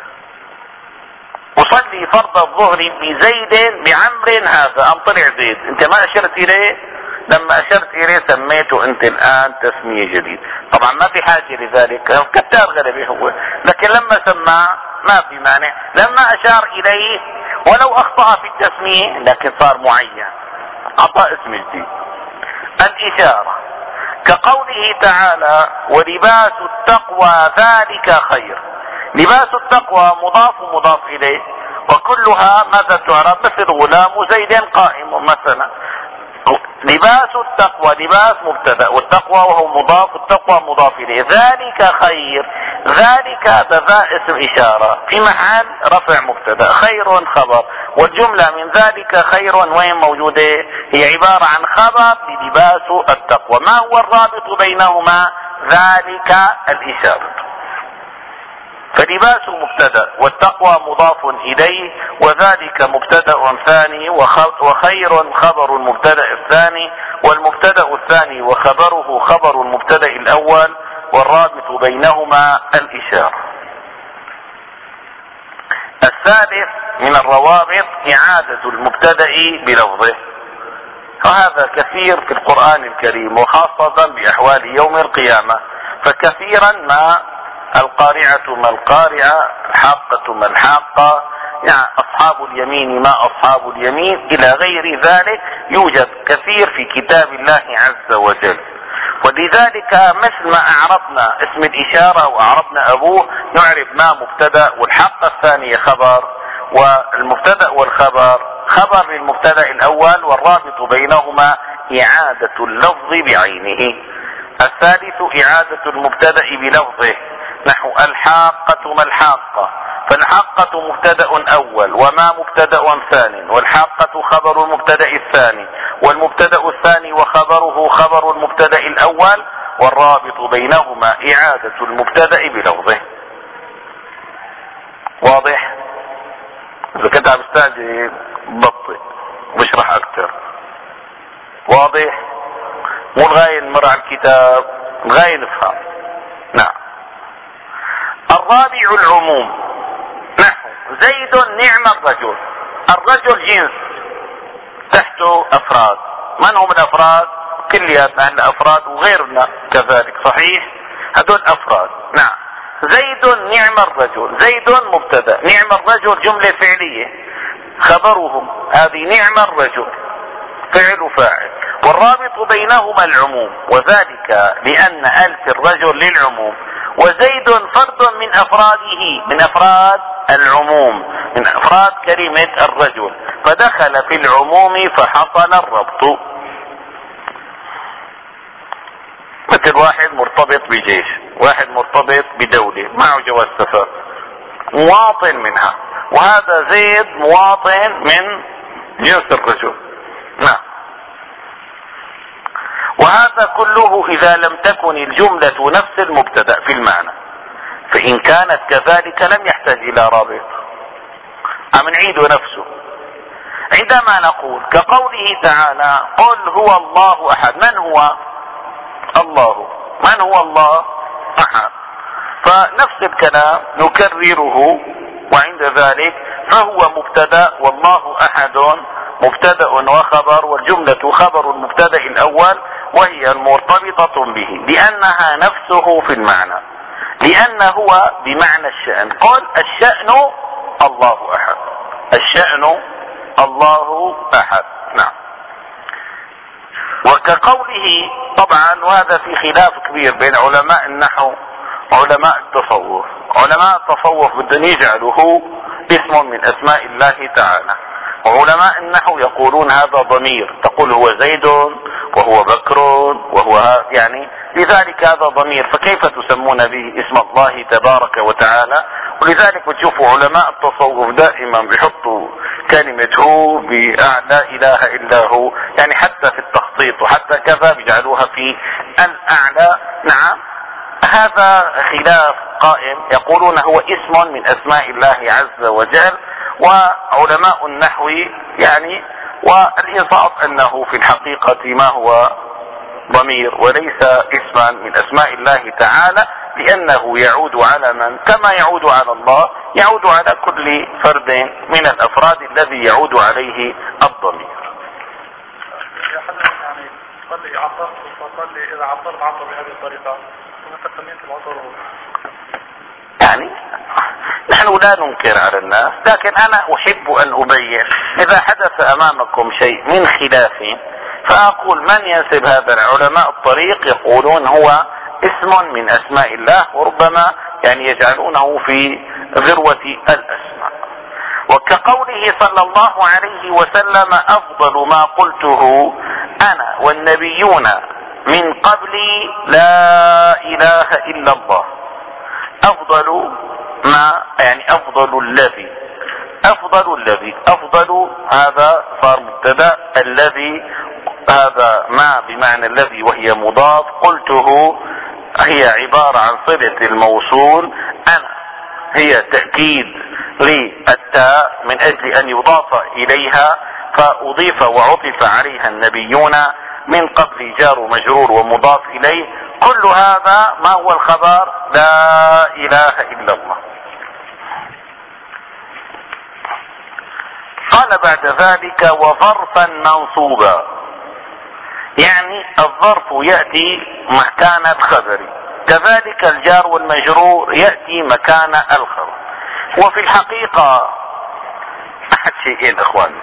وصلي فرض الظهر بزيد بعمر هذا، ام طلع زيد، انت ما اشرت اليه، لما اشرت اليه سميته انت الان تسمية جديد. طبعا ما في حاجة لذلك، كتار غلبه هو، لكن لما سمى ما في مانع. لما اشار اليه ولو اخطأ في التسمية لكن صار معين، اعطى اسم جديد. الاشارة كقوله تعالى ولباس التقوى ذلك خير. لباس التقوى مضاف اليه، وكلها ماذا تعرف؟ مثل غلام زيد قائم مثلا. لباس التقوى لباس مبتدأ، والتقوى وهو مضاف، التقوى مضاف اليه. ذلك خير، ذلك ذا اسم اشارة في محل رفع مبتدأ، خير خبر، والجملة من ذلك خير وين موجودة؟ هي عبارة عن خبر للباس التقوى. ما هو الرابط بينهما؟ ذلك الاشارة. فلباس مبتدأ، والتقوى مضاف اليه، وذلك مبتدأ ثاني، وخير خبر المبتدأ الثاني، والمبتدأ الثاني وخبره خبر المبتدأ الاول، والرابط بينهما الاشارة. الثالث من الروابط اعادة المبتدأ بلفظه، وهذا كثير في القرآن الكريم، وخاصة باحوال يوم القيامة. فكثيرا ما القارعة ما القارعة، الحاقة ما الحاقة، يعني اصحاب اليمين ما اصحاب اليمين، الى غير ذلك يوجد كثير في كتاب الله عز وجل. ولذلك مثل ما اعربنا اسم الاشارة واعربنا ابوه، نعرف ما مبتدأ، والحق الثاني خبر، والمبتدأ والخبر خبر للمبتدأ الاول، والرابط بينهما اعادة اللفظ بعينه. الثالث اعادة المبتدأ بلفظه، نحو الحاقة ما الحاقة، فالحاقة مبتدأ اول، وما مبتدأ ثاني، والحاقة خبر المبتدأ الثاني، والمبتدأ الثاني وخبره خبر المبتدأ الاول، والرابط بينهما اعادة المبتدأ بلفظه. واضح؟ اذا كنت عم تستعجل بطئ بشرح اكثر. واضح؟ مو لغاية نمر على الكتاب، لغاية نفهم. نعم. الرابع العموم، نحو زيد نعم الرجل. الرجل جنس تحته افراد، من هم الافراد؟ كلياتنا عندنا افراد وغيرنا كذلك، صحيح؟ هدول افراد. نعم. زيد نعم الرجل، زيد مبتدأ، نعم الرجل جملة فعلية، خبرهم هذه نعم الرجل فعل وفاعل، والرابط بينهما العموم، وذلك لأن ألف الرجل للعموم، وزيد فرد من أفراده، من أفراد العموم، من أفراد كلمة الرجل، فدخل في العموم فحصل الربط. مثل واحد مرتبط بجيش، واحد مرتبط بدولة معه جواز سفر مواطن منها، وهذا زيد مواطن من جنس الرجل. نعم. وهذا كله إذا لم تكن الجملة نفس المبتدأ في المعنى، فإن كانت كذلك لم يحتاج إلى رابط. نعيد نفسه عندما نقول كقوله تعالى قل هو الله أحد. من هو الله؟ من هو الله أحد؟ فنفس الكلام نكرره، وعند ذلك فهو مبتدأ والله أحد مبتدأ وخبر، والجملة خبر المبتدأ الأول وهي المرتبطة به لأنها نفسه في المعنى، لأن هو بمعنى الشأن. قل الشأن الله أحد، الشأن الله أحد. نعم. وكقوله طبعا، وهذا في خلاف كبير بين علماء النحو وعلماء التصوف. علماء التصوف بدهم يجعله اسم من أسماء الله تعالى، وعلماء النحو يقولون هذا ضمير، تقول هو زيد وهو بكر وهو يعني لذلك هذا ضمير، فكيف تسمون به اسم الله تبارك وتعالى؟ ولذلك بتشوفوا علماء التصوف دائما بيحطوا كلمة هو لا إله إلا هو، يعني حتى في التخطيط وحتى كذا بيجعلوها في الأعلى. نعم. هذا خلاف قائم، يقولون هو اسم من أسماء الله عز وجل، وعلماء النحو يعني والإنصاف أنه في الحقيقة ما هو ضمير وليس اسما من أسماء الله تعالى، لأنه يعود على من؟ كما يعود على الله يعود على كل فرد من الأفراد الذي يعود عليه الضمير. يعني قال لي عطرت، فقال لي إذا عطرت عطر بهذه الطريقة ثم تسميت العطر. يعني نحن لا ننكر على الناس، لكن أنا أحب أن أبين إذا حدث أمامكم شيء من خلاف فأقول من ينسب هذا؟ علماء الطريق يقولون هو اسم من أسماء الله، وربما يعني يجعلونه في ذروة الأسماء. وكقوله صلى الله عليه وسلم أفضل ما قلته أنا والنبيون من قبلي لا إله إلا الله. أفضل ما يعني أفضل هذا صار مبتدأ، الذي هذا ما بمعنى الذي وهي مضاف، قلته هي عبارة عن صلة الموصول، أنا هي تأكيد للتاء من أجل أن يضاف إليها، فأضيف وعطف عليها النبيون من قبل جار مجرور ومضاف إليه. كل هذا ما هو الخبر؟ لا إله إلا الله. قال بعد ذلك وظرفا منصوبا، يعني الظرف يأتي مكان الخبر، كذلك الجار والمجرور يأتي مكان الخبر. وفي الحقيقة أحد شيئين إخواني،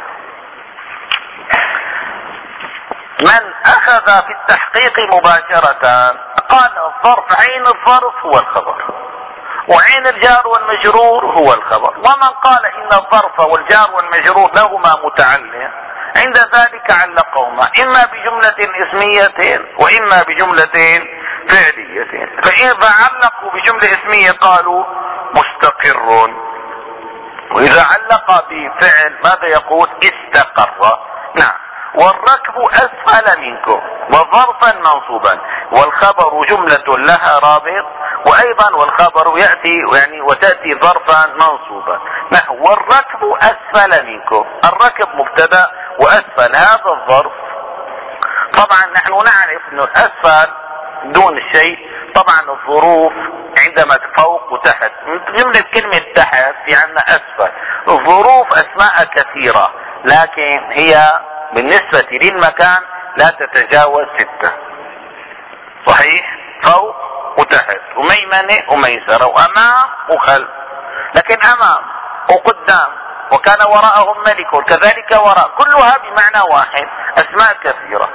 من أخذ في التحقيق مباشرة قال الظرف عين الظرف هو الخبر، وعين الجار والمجرور هو الخبر. ومن قال إن الظرف والجار والمجرور لهما متعلق عند ذلك علقهما إما بجملة اسمية وإما بجملة فعلية، فإذا علقوا بجملة اسمية قالوا مستقر، وإذا علق بفعل ماذا يقول؟ استقر. نعم. والركب أسفل منكم وظرفا منصوبا، والخبر جملة لها رابط، وأيضا والخبر يأتي يعني وتأتي ظرفا منصوبا. نعم. والركب أسفل منكم، الركب مبتدأ وأسفل هذا الظرف. طبعا نحن نعرف أن الأسفل دون الشيء، طبعا الظروف عندما فوق وتحت، جملة كلمة تحت في عندنا أسفل. الظروف أسماء كثيرة، لكن هي بالنسبة للمكان لا تتجاوز 6. صحيح؟ فوق وتحت وميمنة وميسرة وأمام وخلف، لكن أمام وقدام وكان وراءهم ملك كذلك وراء، كلها بمعنى واحد، أسماء كثيرة.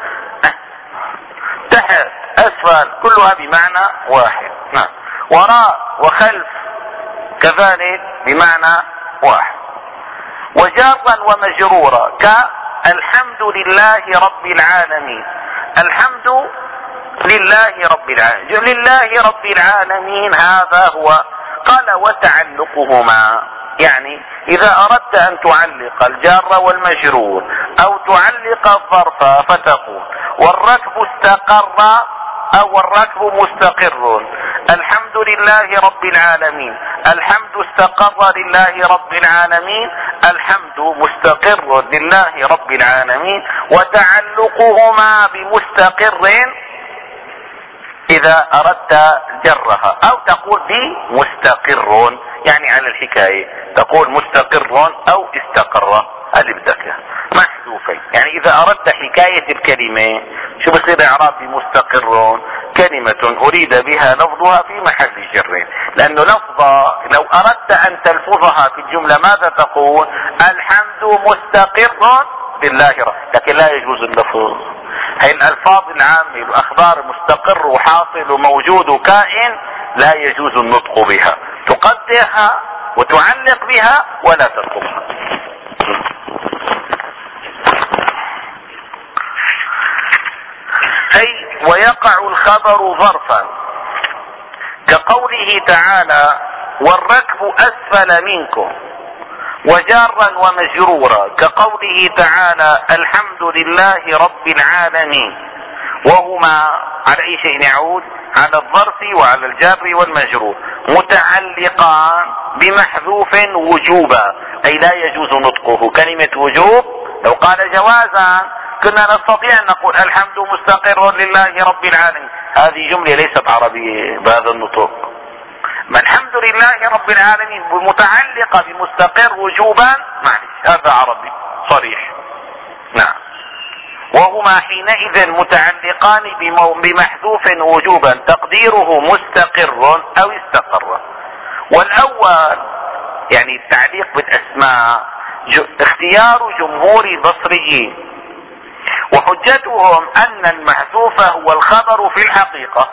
تحت أسفل كلها بمعنى واحد. نعم. وراء وخلف كذلك بمعنى واحد. وجارا ومجرورا كالحمد لله رب العالمين. الحمد لله رب العالمين. لله رب العالمين هذا هو. قال وتعلقهما، يعني إذا أردت أن تعلق الجار والمجرور أو تعلق الظرف فتقول والركب استقر أو الركب مستقر، الحمد لله رب العالمين، الحمد استقر لله رب العالمين، الحمد مستقر لله رب العالمين. وتعلقهما بمستقر إذا أردت جرها، أو تقول بمستقر يعني على الحكاية، تقول مستقر أو استقر، هذه بدك محذوفين. يعني إذا أردت حكاية الكلمة شو بصير إعراب بمستقر؟ كلمة أريد بها لفظها في محل جر، لأنه لفظة لو أردت أن تلفظها في الجملة ماذا تقول؟ الحمد مستقر لله رب، لكن لا يجوز اللفظ. هي الألفاظ العامة الأخبار مستقر وحاصل وموجود وكائن لا يجوز النطق بها، تقدرها وتعلق بها ولا ترقبها. أي ويقع الخبر ظرفا كقوله تعالى والركب أسفل منكم، وجارا ومجرورا كقوله تعالى الحمد لله رب العالمين، وهما على أي شيء يعود؟ على الظرف وعلى الجار والمجرور، متعلقان بمحذوف وجوبا، أي لا يجوز نطقه. كلمة وجوب لو قال جوازا كنا نستطيع أن نقول الحمد مستقر لله رب العالمين، هذه جملة ليست عربية بهذا النطق. ما الحمد لله رب العالمين متعلقة بمستقر وجوبا، معلش هذا عربي صريح. نعم. وهما حينئذ متعلقان بمحذوف وجوبا تقديره مستقر أو استقر. والأول يعني التعليق بالأسماء اختيار جمهور البصريين، وحجتهم أن المحذوف هو الخبر في الحقيقة،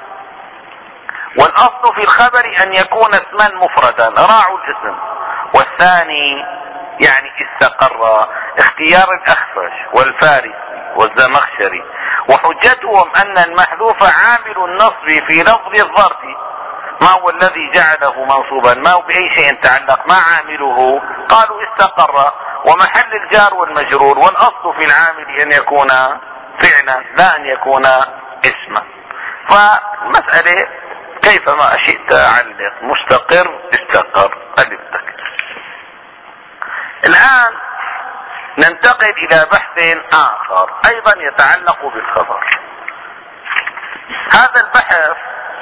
والأصل في الخبر أن يكون اسما مفردا راعوا الاسم. والثاني يعني استقر، اختيار الأخفش والفارسي والزمخشري. وحجتهم أن المحذوف عامل النصب في لفظ الظرف، ما هو الذي جعله منصوبا؟ ما هو بأي شيء تعلق؟ ما عامله؟ قالوا استقر، ومحل الجار والمجرور، والأصل في العامل أن يكون فعلا لا أن يكون اسما. فالمسألة كيفما شئت علق، مستقر استقر ألفتك. الآن ننتقل إلى بحث آخر أيضا يتعلق بالخبر. هذا البحث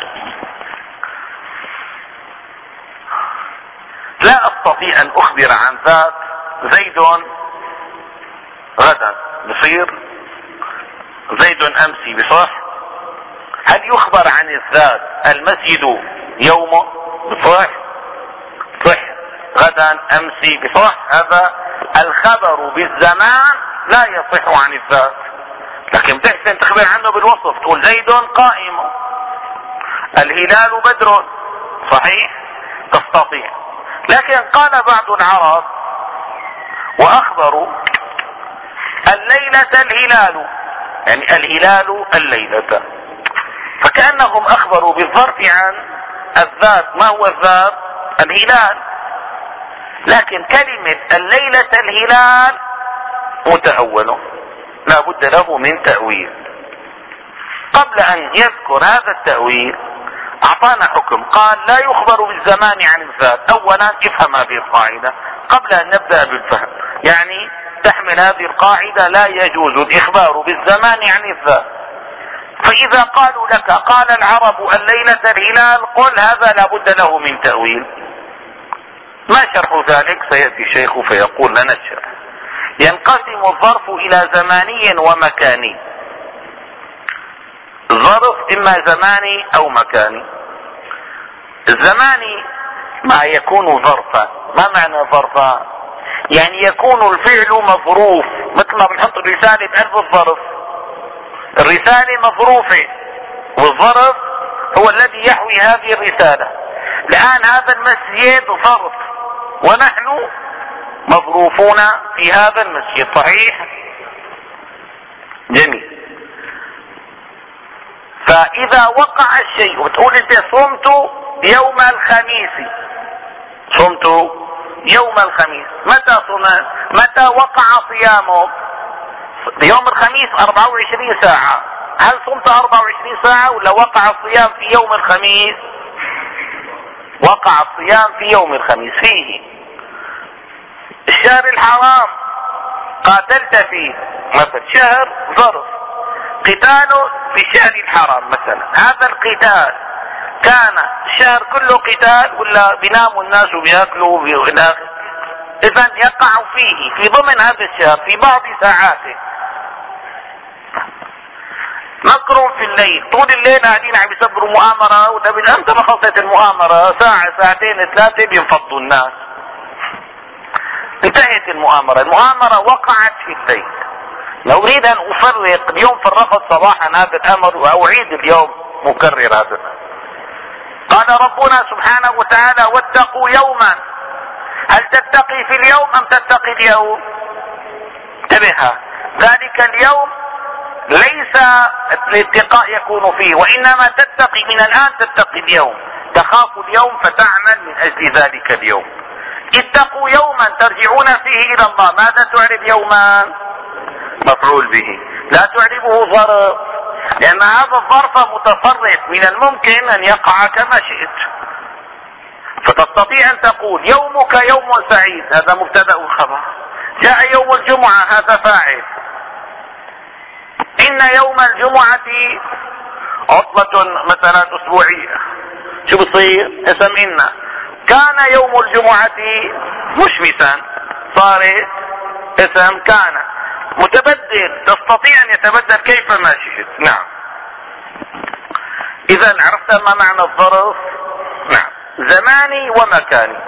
لا أستطيع أن أخبر عن ذات زيد غدا، بصير زيد أمسي بصح. هل يخبر عن الذات المسجد يومه بصح؟ صح. غدا أمسي بصح. هذا الخبر بالزمان لا يصح عن الذات، لكن بتحسن تخبر عنه بالوصف، تقول زيد قائم، الهلال بدر، صحيح تستطيع. لكن قال بعض العرب وأخبروا الليلة الهلال، يعني الهلال الليلة، فكأنهم أخبروا بالظرف عن الذات. ما هو الذات؟ الهلال. لكن كلمة الليلة الهلال متأول، لا بد له من تأويل. قبل أن يذكر هذا التأويل أعطانا حكم، قال لا يخبر بالزمان عن الذات. أولا افهم هذه القاعدة قبل أن نبدأ بالفهم، يعني تحمل هذه القاعدة لا يجوز الإخبار بالزمان عن الذات. فإذا قالوا لك قال العرب الليلة الهلال، قل هذا لا بد له من تأويل. ما شرح ذلك؟ سيأتي الشيخ فيقول لنا الشرح. ينقسم الظرف إلى زماني ومكاني. الظرف إما زماني أو مكاني. الزماني ما يكون ظرفا. ما معنى ظرفا؟ يعني يكون الفعل مظروف، مثل ما بنحط الرسالة بقلب الظرف، الرسالة مظروفة، والظرف هو الذي يحوي هذه الرسالة. الآن هذا المسجد ظرف ونحن مظروفون في هذا المسجد، صحيح؟ جميل. فاذا وقع الشيء وتقول انت صمت يوم الخميس، صمت يوم الخميس، متى صمت؟ متى وقع صيامك؟ يوم الخميس 24 ساعة، هل صمت 24 ساعة ولا وقع الصيام في يوم الخميس؟ وقع الصيام في يوم الخميس. فيه الشهر الحرام قاتلت فيه، مثلا شهر ظرف قتاله في الشهر الحرام مثلا، هذا القتال كان الشهر كله قتال ولا بيناموا الناس وبياكلوا اذا يقع فيه في ضمن هذا الشهر في بعض ساعاته مكر في الليل، طول الليل قاعدين عم يسبروا مؤامرة، وده امتى ما خلصت المؤامرة؟ ساعة ساعتين ثلاثة بينفضوا الناس، انتهت المؤامرة. المؤامرة وقعت في الليل. لو اريد ان افرق اليوم فرقت صباحا هذا الامر واعيد اليوم مكرر هذا. قال ربنا سبحانه وتعالى واتقوا يوما، هل تتقي في اليوم ام تتقي اليوم؟ انتبه، ذلك اليوم ليس الاتقاء يكون فيه، وانما تتقي من الان، تتقي اليوم، تخاف اليوم فتعمل من اجل ذلك اليوم. اتقوا يوما ترجعون فيه الى الله، ماذا تعرب يوما؟ مفعول به، لا تعربه ظرف، لان هذا الظرف متصرف من الممكن ان يقع كما شئت، فتستطيع ان تقول يومك يوم سعيد، هذا مبتدأ وخبر. جاء يوم الجمعة، هذا فاعل. ان يوم الجمعة عطلة مثلا اسبوعية، شو بصير؟ اسم ان. كان يوم الجمعة مشمسا، صار اسم كان متبدل، تستطيع ان يتبدل كيفما شئت. نعم. اذا عرفت ما معنى الظرف؟ نعم. زماني ومكاني.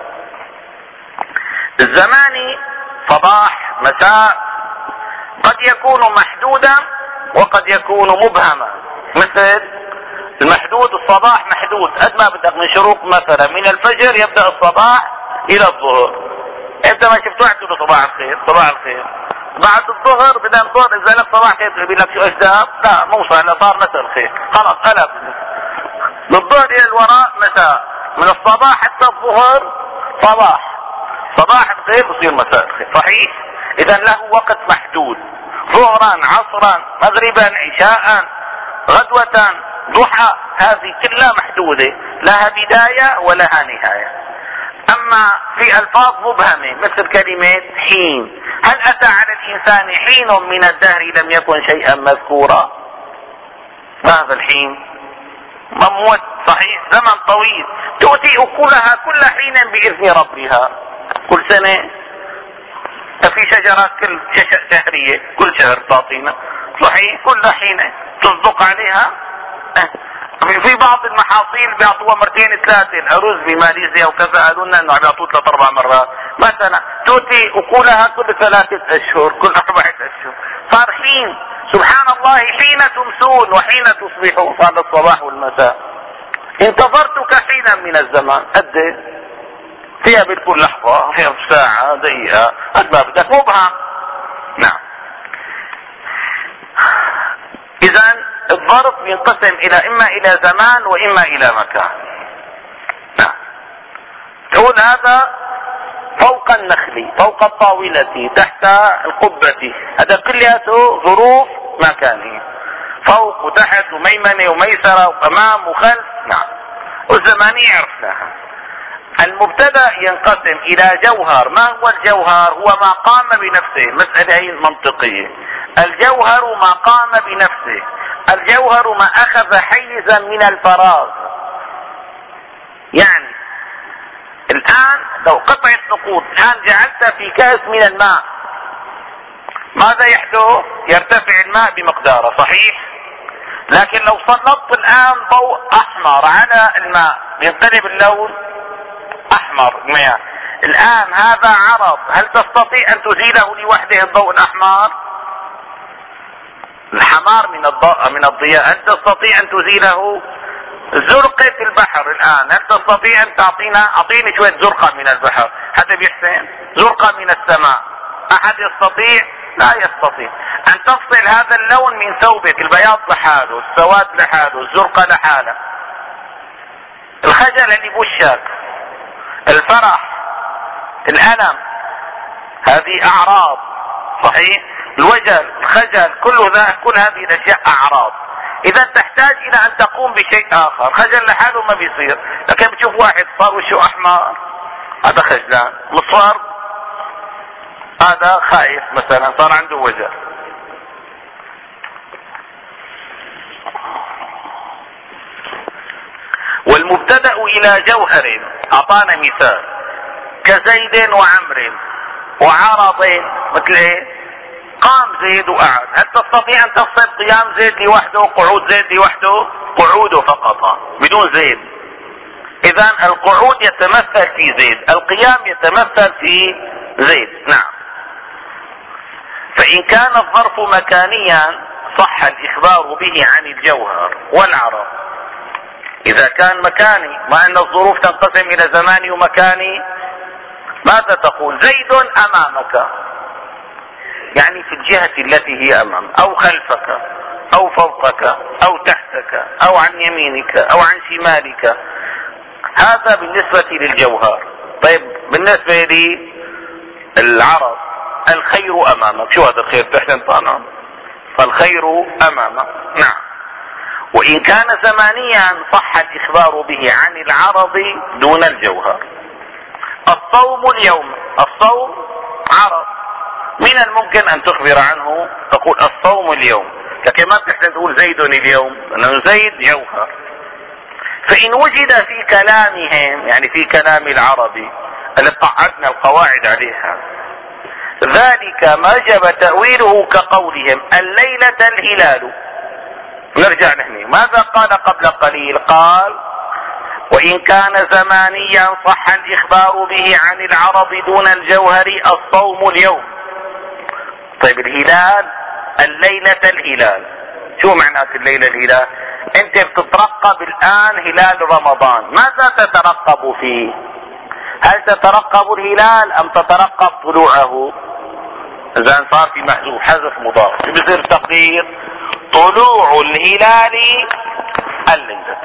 الزماني صباح مساء، قد يكون محدودا وقد يكون مبهما. مثل المحدود الصباح محدود، قد ما بدك من شروق مثلا من الفجر يبدأ الصباح الى الظهر، انت ما شفته اعتبر صباح الخير، صباح الخير. بعد الظهر بدنا الظهر اذا لك صباح خير يقول لك شو اجداب، لا موصل صار مساء الخير، خلاص قلب. من الظهر الى الوراء مساء، من الصباح حتى الظهر صباح، صباح الخير بصير مساء الخير، صحيح؟ اذا له وقت محدود، ظهرا عصرا مغربا عشاء غدوة ضحى، هذه كلها محدودة، لها بداية ولها نهاية. اما في الفاظ مبهمة مثل كلمة حين، هل اتى على الانسان حين من الدهر لم يكن شيئا مذكورا؟ هذا الحين مموت، صحيح، زمن طويل، تؤتي اكلها كل حين باذن ربها، كل سنة في شجرات كل شهرية، كل شهر تعطينا، صحيح، كل حين تصدق عليها. في بعض المحاصيل بيعطوها مرتين ثلاثة، الارز بماليزيا وكذا قالوا لنا انه بيعطوه 3-4 مرات مثلا، تؤتي اكلها كل 3 اشهر، كل 4 اشهر، صار حين. سبحان الله، حين تمسون وحين تصبحون، صار الصباح والمساء. انتظرتك حينا من الزمان، قد فيها بكل لحظة، فيها ساعة دقيقة، قد ما بدك، مبهم. نعم. اذا الظرف ينقسم الى اما الى زمان واما الى مكان. نعم. تقول هذا فوق النخل، فوق الطاولة، تحت القبة، هذا كلياته ظروف مكانية، فوق وتحت وميمنة وميسرة وامام وخلف. نعم. والزمانية عرفناها. المبتدأ ينقسم الى جوهر. ما هو الجوهر؟ هو ما قام بنفسه، مسألة هي منطقية. الجوهر ما قام بنفسه، الجوهر ما اخذ حيزا من الفراغ. يعني الان لو قطعة نقود الان جعلتها في كأس من الماء، ماذا يحدث؟ يرتفع الماء بمقداره، صحيح؟ لكن لو سلطت الان ضوء احمر على الماء ينقلب اللون احمر المياه. الان هذا عرض، هل تستطيع ان تزيله لوحده الضوء الاحمر؟ الحمار من الضياء، هل تستطيع ان تزيله؟ زرقة البحر الان، هل تستطيع ان اعطيني شوية زرقة من البحر، حتى بيحسن؟ زرقة من السماء، احد يستطيع؟ لا يستطيع. ان تفصل هذا اللون من ثوبك، البياض لحاله، السواد لحاله، الزرقة لحاله، الخجل اللي بوشك، الفرح، الألم، هذه أعراض. صحيح؟ الوجل، الخجل، كل هذه الأشياء أعراض. إذا تحتاج إلى أن تقوم بشيء آخر. خجل لحاله ما بيصير، لكن بتشوف واحد صار وشه أحمر، هذا خجلان. مصفر، هذا خايف مثلا، صار عنده وجل. والمبتدأ إلى جوهر، أعطانا مثال كزيد وعمر وعرض. مثل ايه؟ قام زيد وقعد. هل تستطيع ان تفصل قيام زيد لوحده وقعود زيد لوحده؟ قعوده فقط بدون زيد. اذا القعود يتمثل في زيد، القيام يتمثل في زيد. نعم. فان كان الظرف مكانيا صح الاخبار به عن الجوهر والعرض. اذا كان مكاني، مع ان الظروف تنقسم الى زماني ومكاني، ماذا تقول؟ زيد امامك، يعني في الجهة التي هي امام، او خلفك، او فوقك، او تحتك، او عن يمينك، او عن شمالك. هذا بالنسبة للجوهر. طيب بالنسبة للعرض، الخير امامك. شو هذا الخير؟ تحت طالع، فالخير امامك. نعم. وان كان زمانيا صح الاخبار به عن العرض دون الجوهر. الصوم اليوم، الصوم عرض، من الممكن ان تخبر عنه تقول الصوم اليوم، لكن ما بتحتاج تقول زيد اليوم، لانه زيد جوهر. فان وجد في كلامهم، يعني في كلام العربي اللي قعدنا القواعد عليها، ذلك ما جب تأويله كقولهم الليلة الهلال. نرجع لهنا، ماذا قال قبل قليل؟ قال وإن كان زمانيا صح الإخبار به عن العرض دون الجوهر الصوم اليوم. طيب الهلال، الليلة الهلال، شو معنات الليلة الهلال؟ انت بتترقب الآن هلال رمضان، ماذا تترقب فيه؟ هل تترقب الهلال أم تترقب طلوعه؟ إذا صار في محذوف، حذف مضاف، بصير تقدير طلوع الهلال الليلة.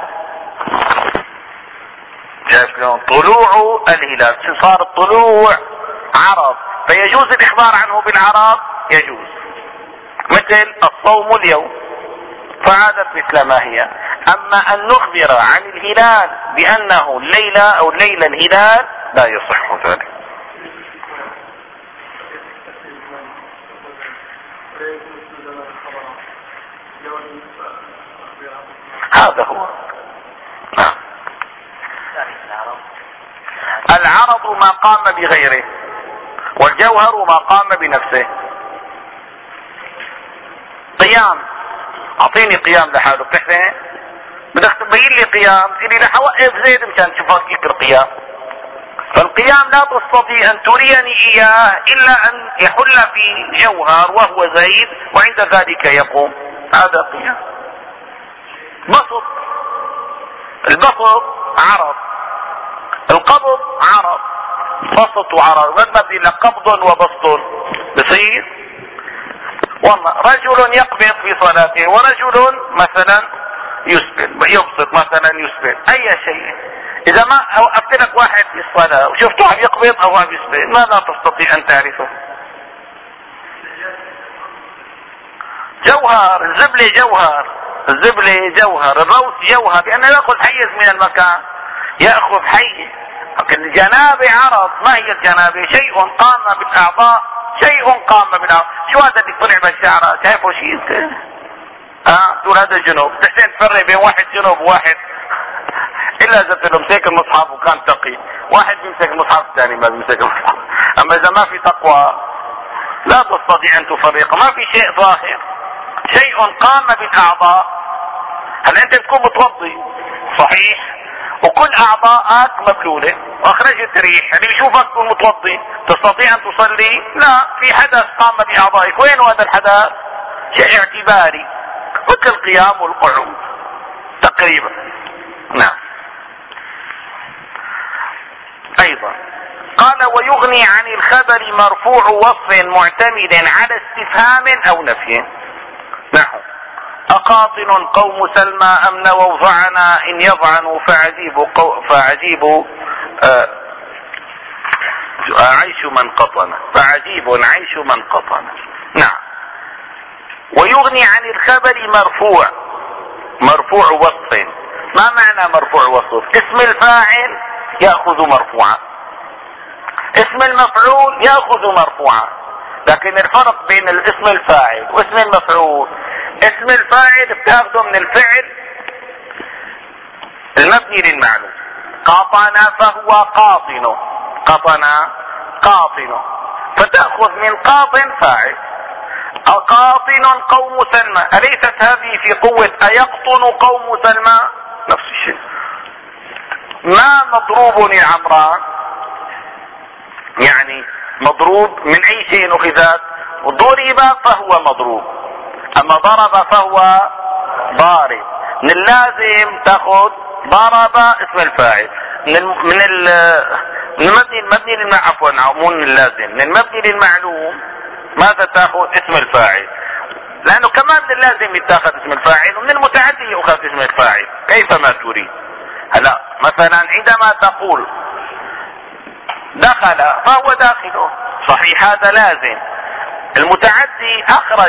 شلون؟ طلوع الهلال، شو صار؟ الطلوع عرض، فيجوز الاخبار عنه بالعرض، يجوز. مثل الصوم اليوم، فعادت مثل ما هي. اما ان نخبر عن الهلال بانه الليلة او الليلة الهلال لا يصح ذلك. هذا هو. نعم. العرض ما قام بغيره، والجوهر ما قام بنفسه. قيام، اعطيني قيام لحاله، بتحسن بدك تبين لي قيام، تقول لي رح اوقف زيد مشان تشوفك كيف القيام. فالقيام لا تستطيع ان تريني اياه الا ان يحل في جوهر وهو زيد، وعند ذلك يقوم. هذا قيام. بسط، البسط عرض، القبض عرض، بسط وعرض. ما بدي لك قبض وبسط بصير. والله رجل يقبض في صلاته، ورجل مثلا يبسط مثلا يسبل، اي شيء. اذا ما وقفت لك واحد في الصلاة وشفت واحد يقبض او واحد يسبل، ما لا تستطيع ان تعرفه. جوهر، الزبلة جوهر، الزبلة جوهر، الروس جوهر، لانه ياخذ حيز من المكان، ياخذ حيز. لكن الجنابة عرض. ما هي الجنابة؟ شيء قام بالاعضاء، شيء قام بالاعضاء. شو هذا اللي طلع بالشعر؟ شايفه شيء انت؟ تقول هذا جنوب. تحسين تفرق بين واحد جنوب وواحد، الا اذا مسك المصحف وكان تقي. واحد بيمسك المصحف، الثاني ما بيمسك المصحف. اما اذا ما في تقوى لا تستطيع ان تفرق. ما في شيء ظاهر، شيء قام بالاعضاء. هل انت تكون متوضي صحيح وكل اعضاءك مبلولة واخرجت ريح، اللي بيشوفك تكون متوضي تستطيع ان تصلي؟ لا، في حدث قام باعضائك. وين هذا الحدث؟ شيء اعتباري، مثل القيام والقعود تقريبا. نعم. ايضا قال ويغني عن الخبر مرفوع وصف معتمد على استفهام او نفي. نحو أقاطن قوم سلمى أم نووا ظعنا إن يظعنوا فعجيب عيش من قطن فعجيب عيش من قطن. نعم. ويغني عن الخبر مرفوع وصف. ما معنى مرفوع وصف؟ اسم الفاعل يأخذ مرفوعا، اسم المفعول يأخذ مرفوعا، لكن الفرق بين الاسم الفاعل واسم المفعول، اسم الفاعل بتاخده من الفعل المبني للمعلوم. قاطن فهو قاطن، قطن قاطن، فتأخذ من قاطن فاعل. أقاطن قوم سلمى، أليست هذه في قوة أيقطن قوم سلمى؟ نفس الشيء. ما مضروب العمران، يعني مضروب من أي شيء أخذت؟ ضرب فهو مضروب، أما ضرب فهو ضارب. من اللازم تأخذ ضرب اسم الفاعل، من المبني عفوا مو من اللازم، من المبني للمعلوم ماذا تأخذ؟ اسم الفاعل، لأنه كمان من اللازم يتاخذ اسم الفاعل، ومن المتعدي يؤخذ اسم الفاعل كيفما تريد. هلا مثلا عندما تقول دخل فهو داخله، صحيح هذا لازم. المتعدي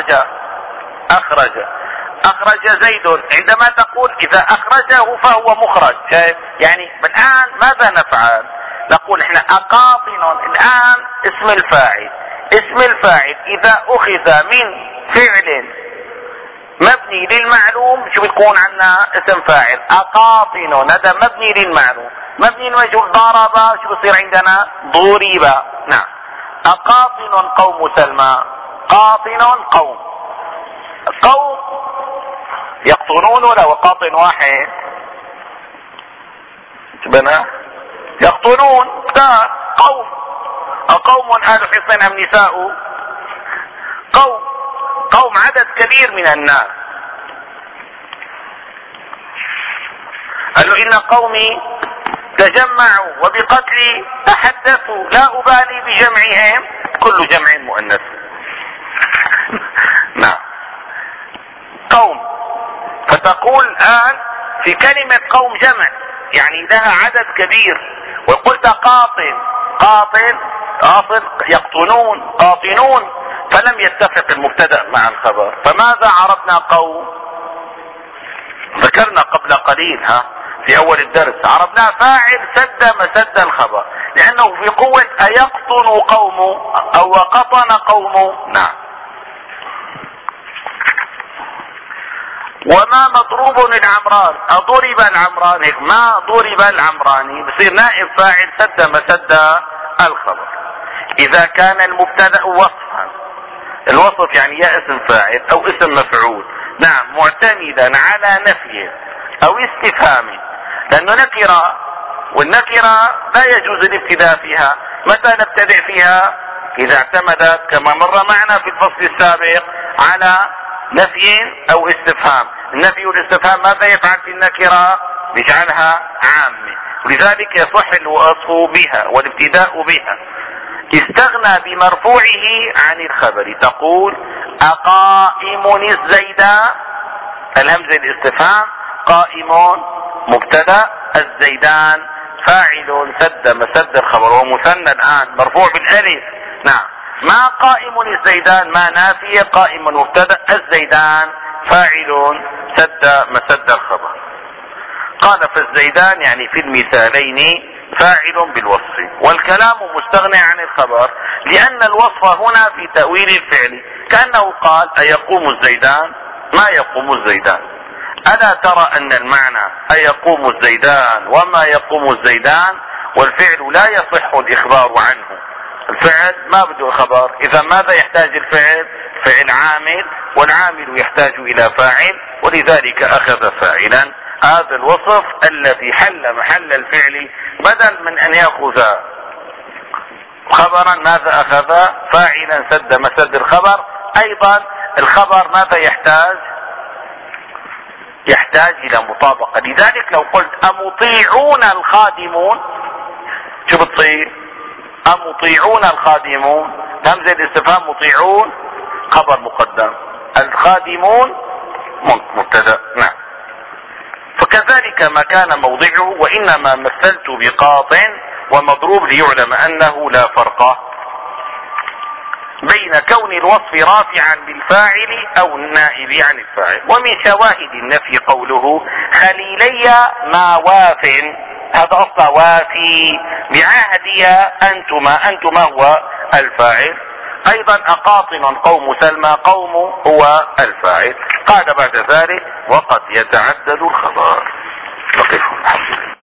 أخرج زيد، عندما تقول إذا أخرجه فهو مخرج. يعني الآن ماذا نفعل؟ نقول احنا أقاطن الآن اسم الفاعل إذا أخذ من فعل مبني للمعلوم شو بيكون عندنا؟ اسم فاعل. أقاطن هذا مبني للمعلوم، مبني المجهول. ضرب شو بصير عندنا؟ ضرب. نعم. أقاطن قوم سلمى، قاطن قوم يقطنون ولا وقاطن واحد؟ شبنا يقطنون قوم. أقوم آل حصن أم نساء؟ قوم عدد كبير من الناس. قال له إن قومي تجمعوا وبقتلي تحدثوا لا أبالي بجمعهم، كل جمع مؤنث. نعم. قوم، فتقول الآن في كلمة قوم جمع يعني لها عدد كبير، وقلت قاطن يقطنون قاطنون، فلم يتفق المبتدأ مع الخبر. فماذا عرفنا؟ قوم ذكرنا قبل قليل في أول الدرس، عرفنا فاعل سد مسد الخبر، لأنه في قوة أيقطن قوم أو قطن قوم. نعم. وما مضروب العمران، أضرب العمران، هيك ما ضرب العمراني بصير نائب فاعل سد مسد الخبر. إذا كان المبتدأ وصفا، الوصف يعني يا اسم فاعل أو اسم مفعول، نعم، معتمدا على نفي أو استفهام، لأنه نكرة، والنكرة لا يجوز الابتداء فيها. متى نبتدئ فيها؟ إذا اعتمدت كما مر معنا في الفصل السابق على نفي أو استفهام. النفي والاستفهام ماذا يفعل في النكرة؟ يجعلها عامة، ولذلك يصح الوصف بها والابتداء بها. استغنى بمرفوعه عن الخبر، تقول أقائم الزيدان، الهمزة الاستفهام، قائم مبتدأ، الزيدان فاعل سد مسد الخبر، ومثنى الآن مرفوع بالألف. نعم. ما قائم الزيدان ما نافية، قائم مبتدأ، الزيدان فاعل سد مسد الخبر. قال فالزيدان يعني في المثالين فاعل بالوصف، والكلام مستغني عن الخبر، لأن الوصف هنا في تأويل الفعل، كأنه قال أيقوم الزيدان؟ ما يقوم الزيدان. ألا ترى أن المعنى أيقوم الزيدان وما يقوم الزيدان، والفعل لا يصح الإخبار عنه، الفعل ما بده خبر. إذا ماذا يحتاج الفعل؟ فعل عامل، والعامل يحتاج إلى فاعل، ولذلك أخذ فاعلا. هذا الوصف الذي حل محل الفعل، بدل من أن يأخذ خبرا ماذا أخذ؟ فاعلا سد مسد الخبر. أيضا الخبر ماذا يحتاج؟ يحتاج إلى مطابقة. لذلك لو قلت أمطيعون الخادمون، شو بتصير؟ أمطيعون الخادمون؟ همزة الاستفهام مطيعون خبر مقدم، الخادمون مبتدأ. نعم. فكذلك ما كان موضعه، وإنما مثلت بقاطع ومضروب ليعلم أنه لا فرق بين كون الوصف رافعا بالفاعل أو النائب عن الفاعل. ومن شواهد النفي قوله خليلي ما واف، هذا أصلا وافي بعهدي أنتما هو الفاعل. أيضا أقاطن قوم سلمى، قوم هو الفاعل. قال بعد ذلك وقد يتعدد الخبر.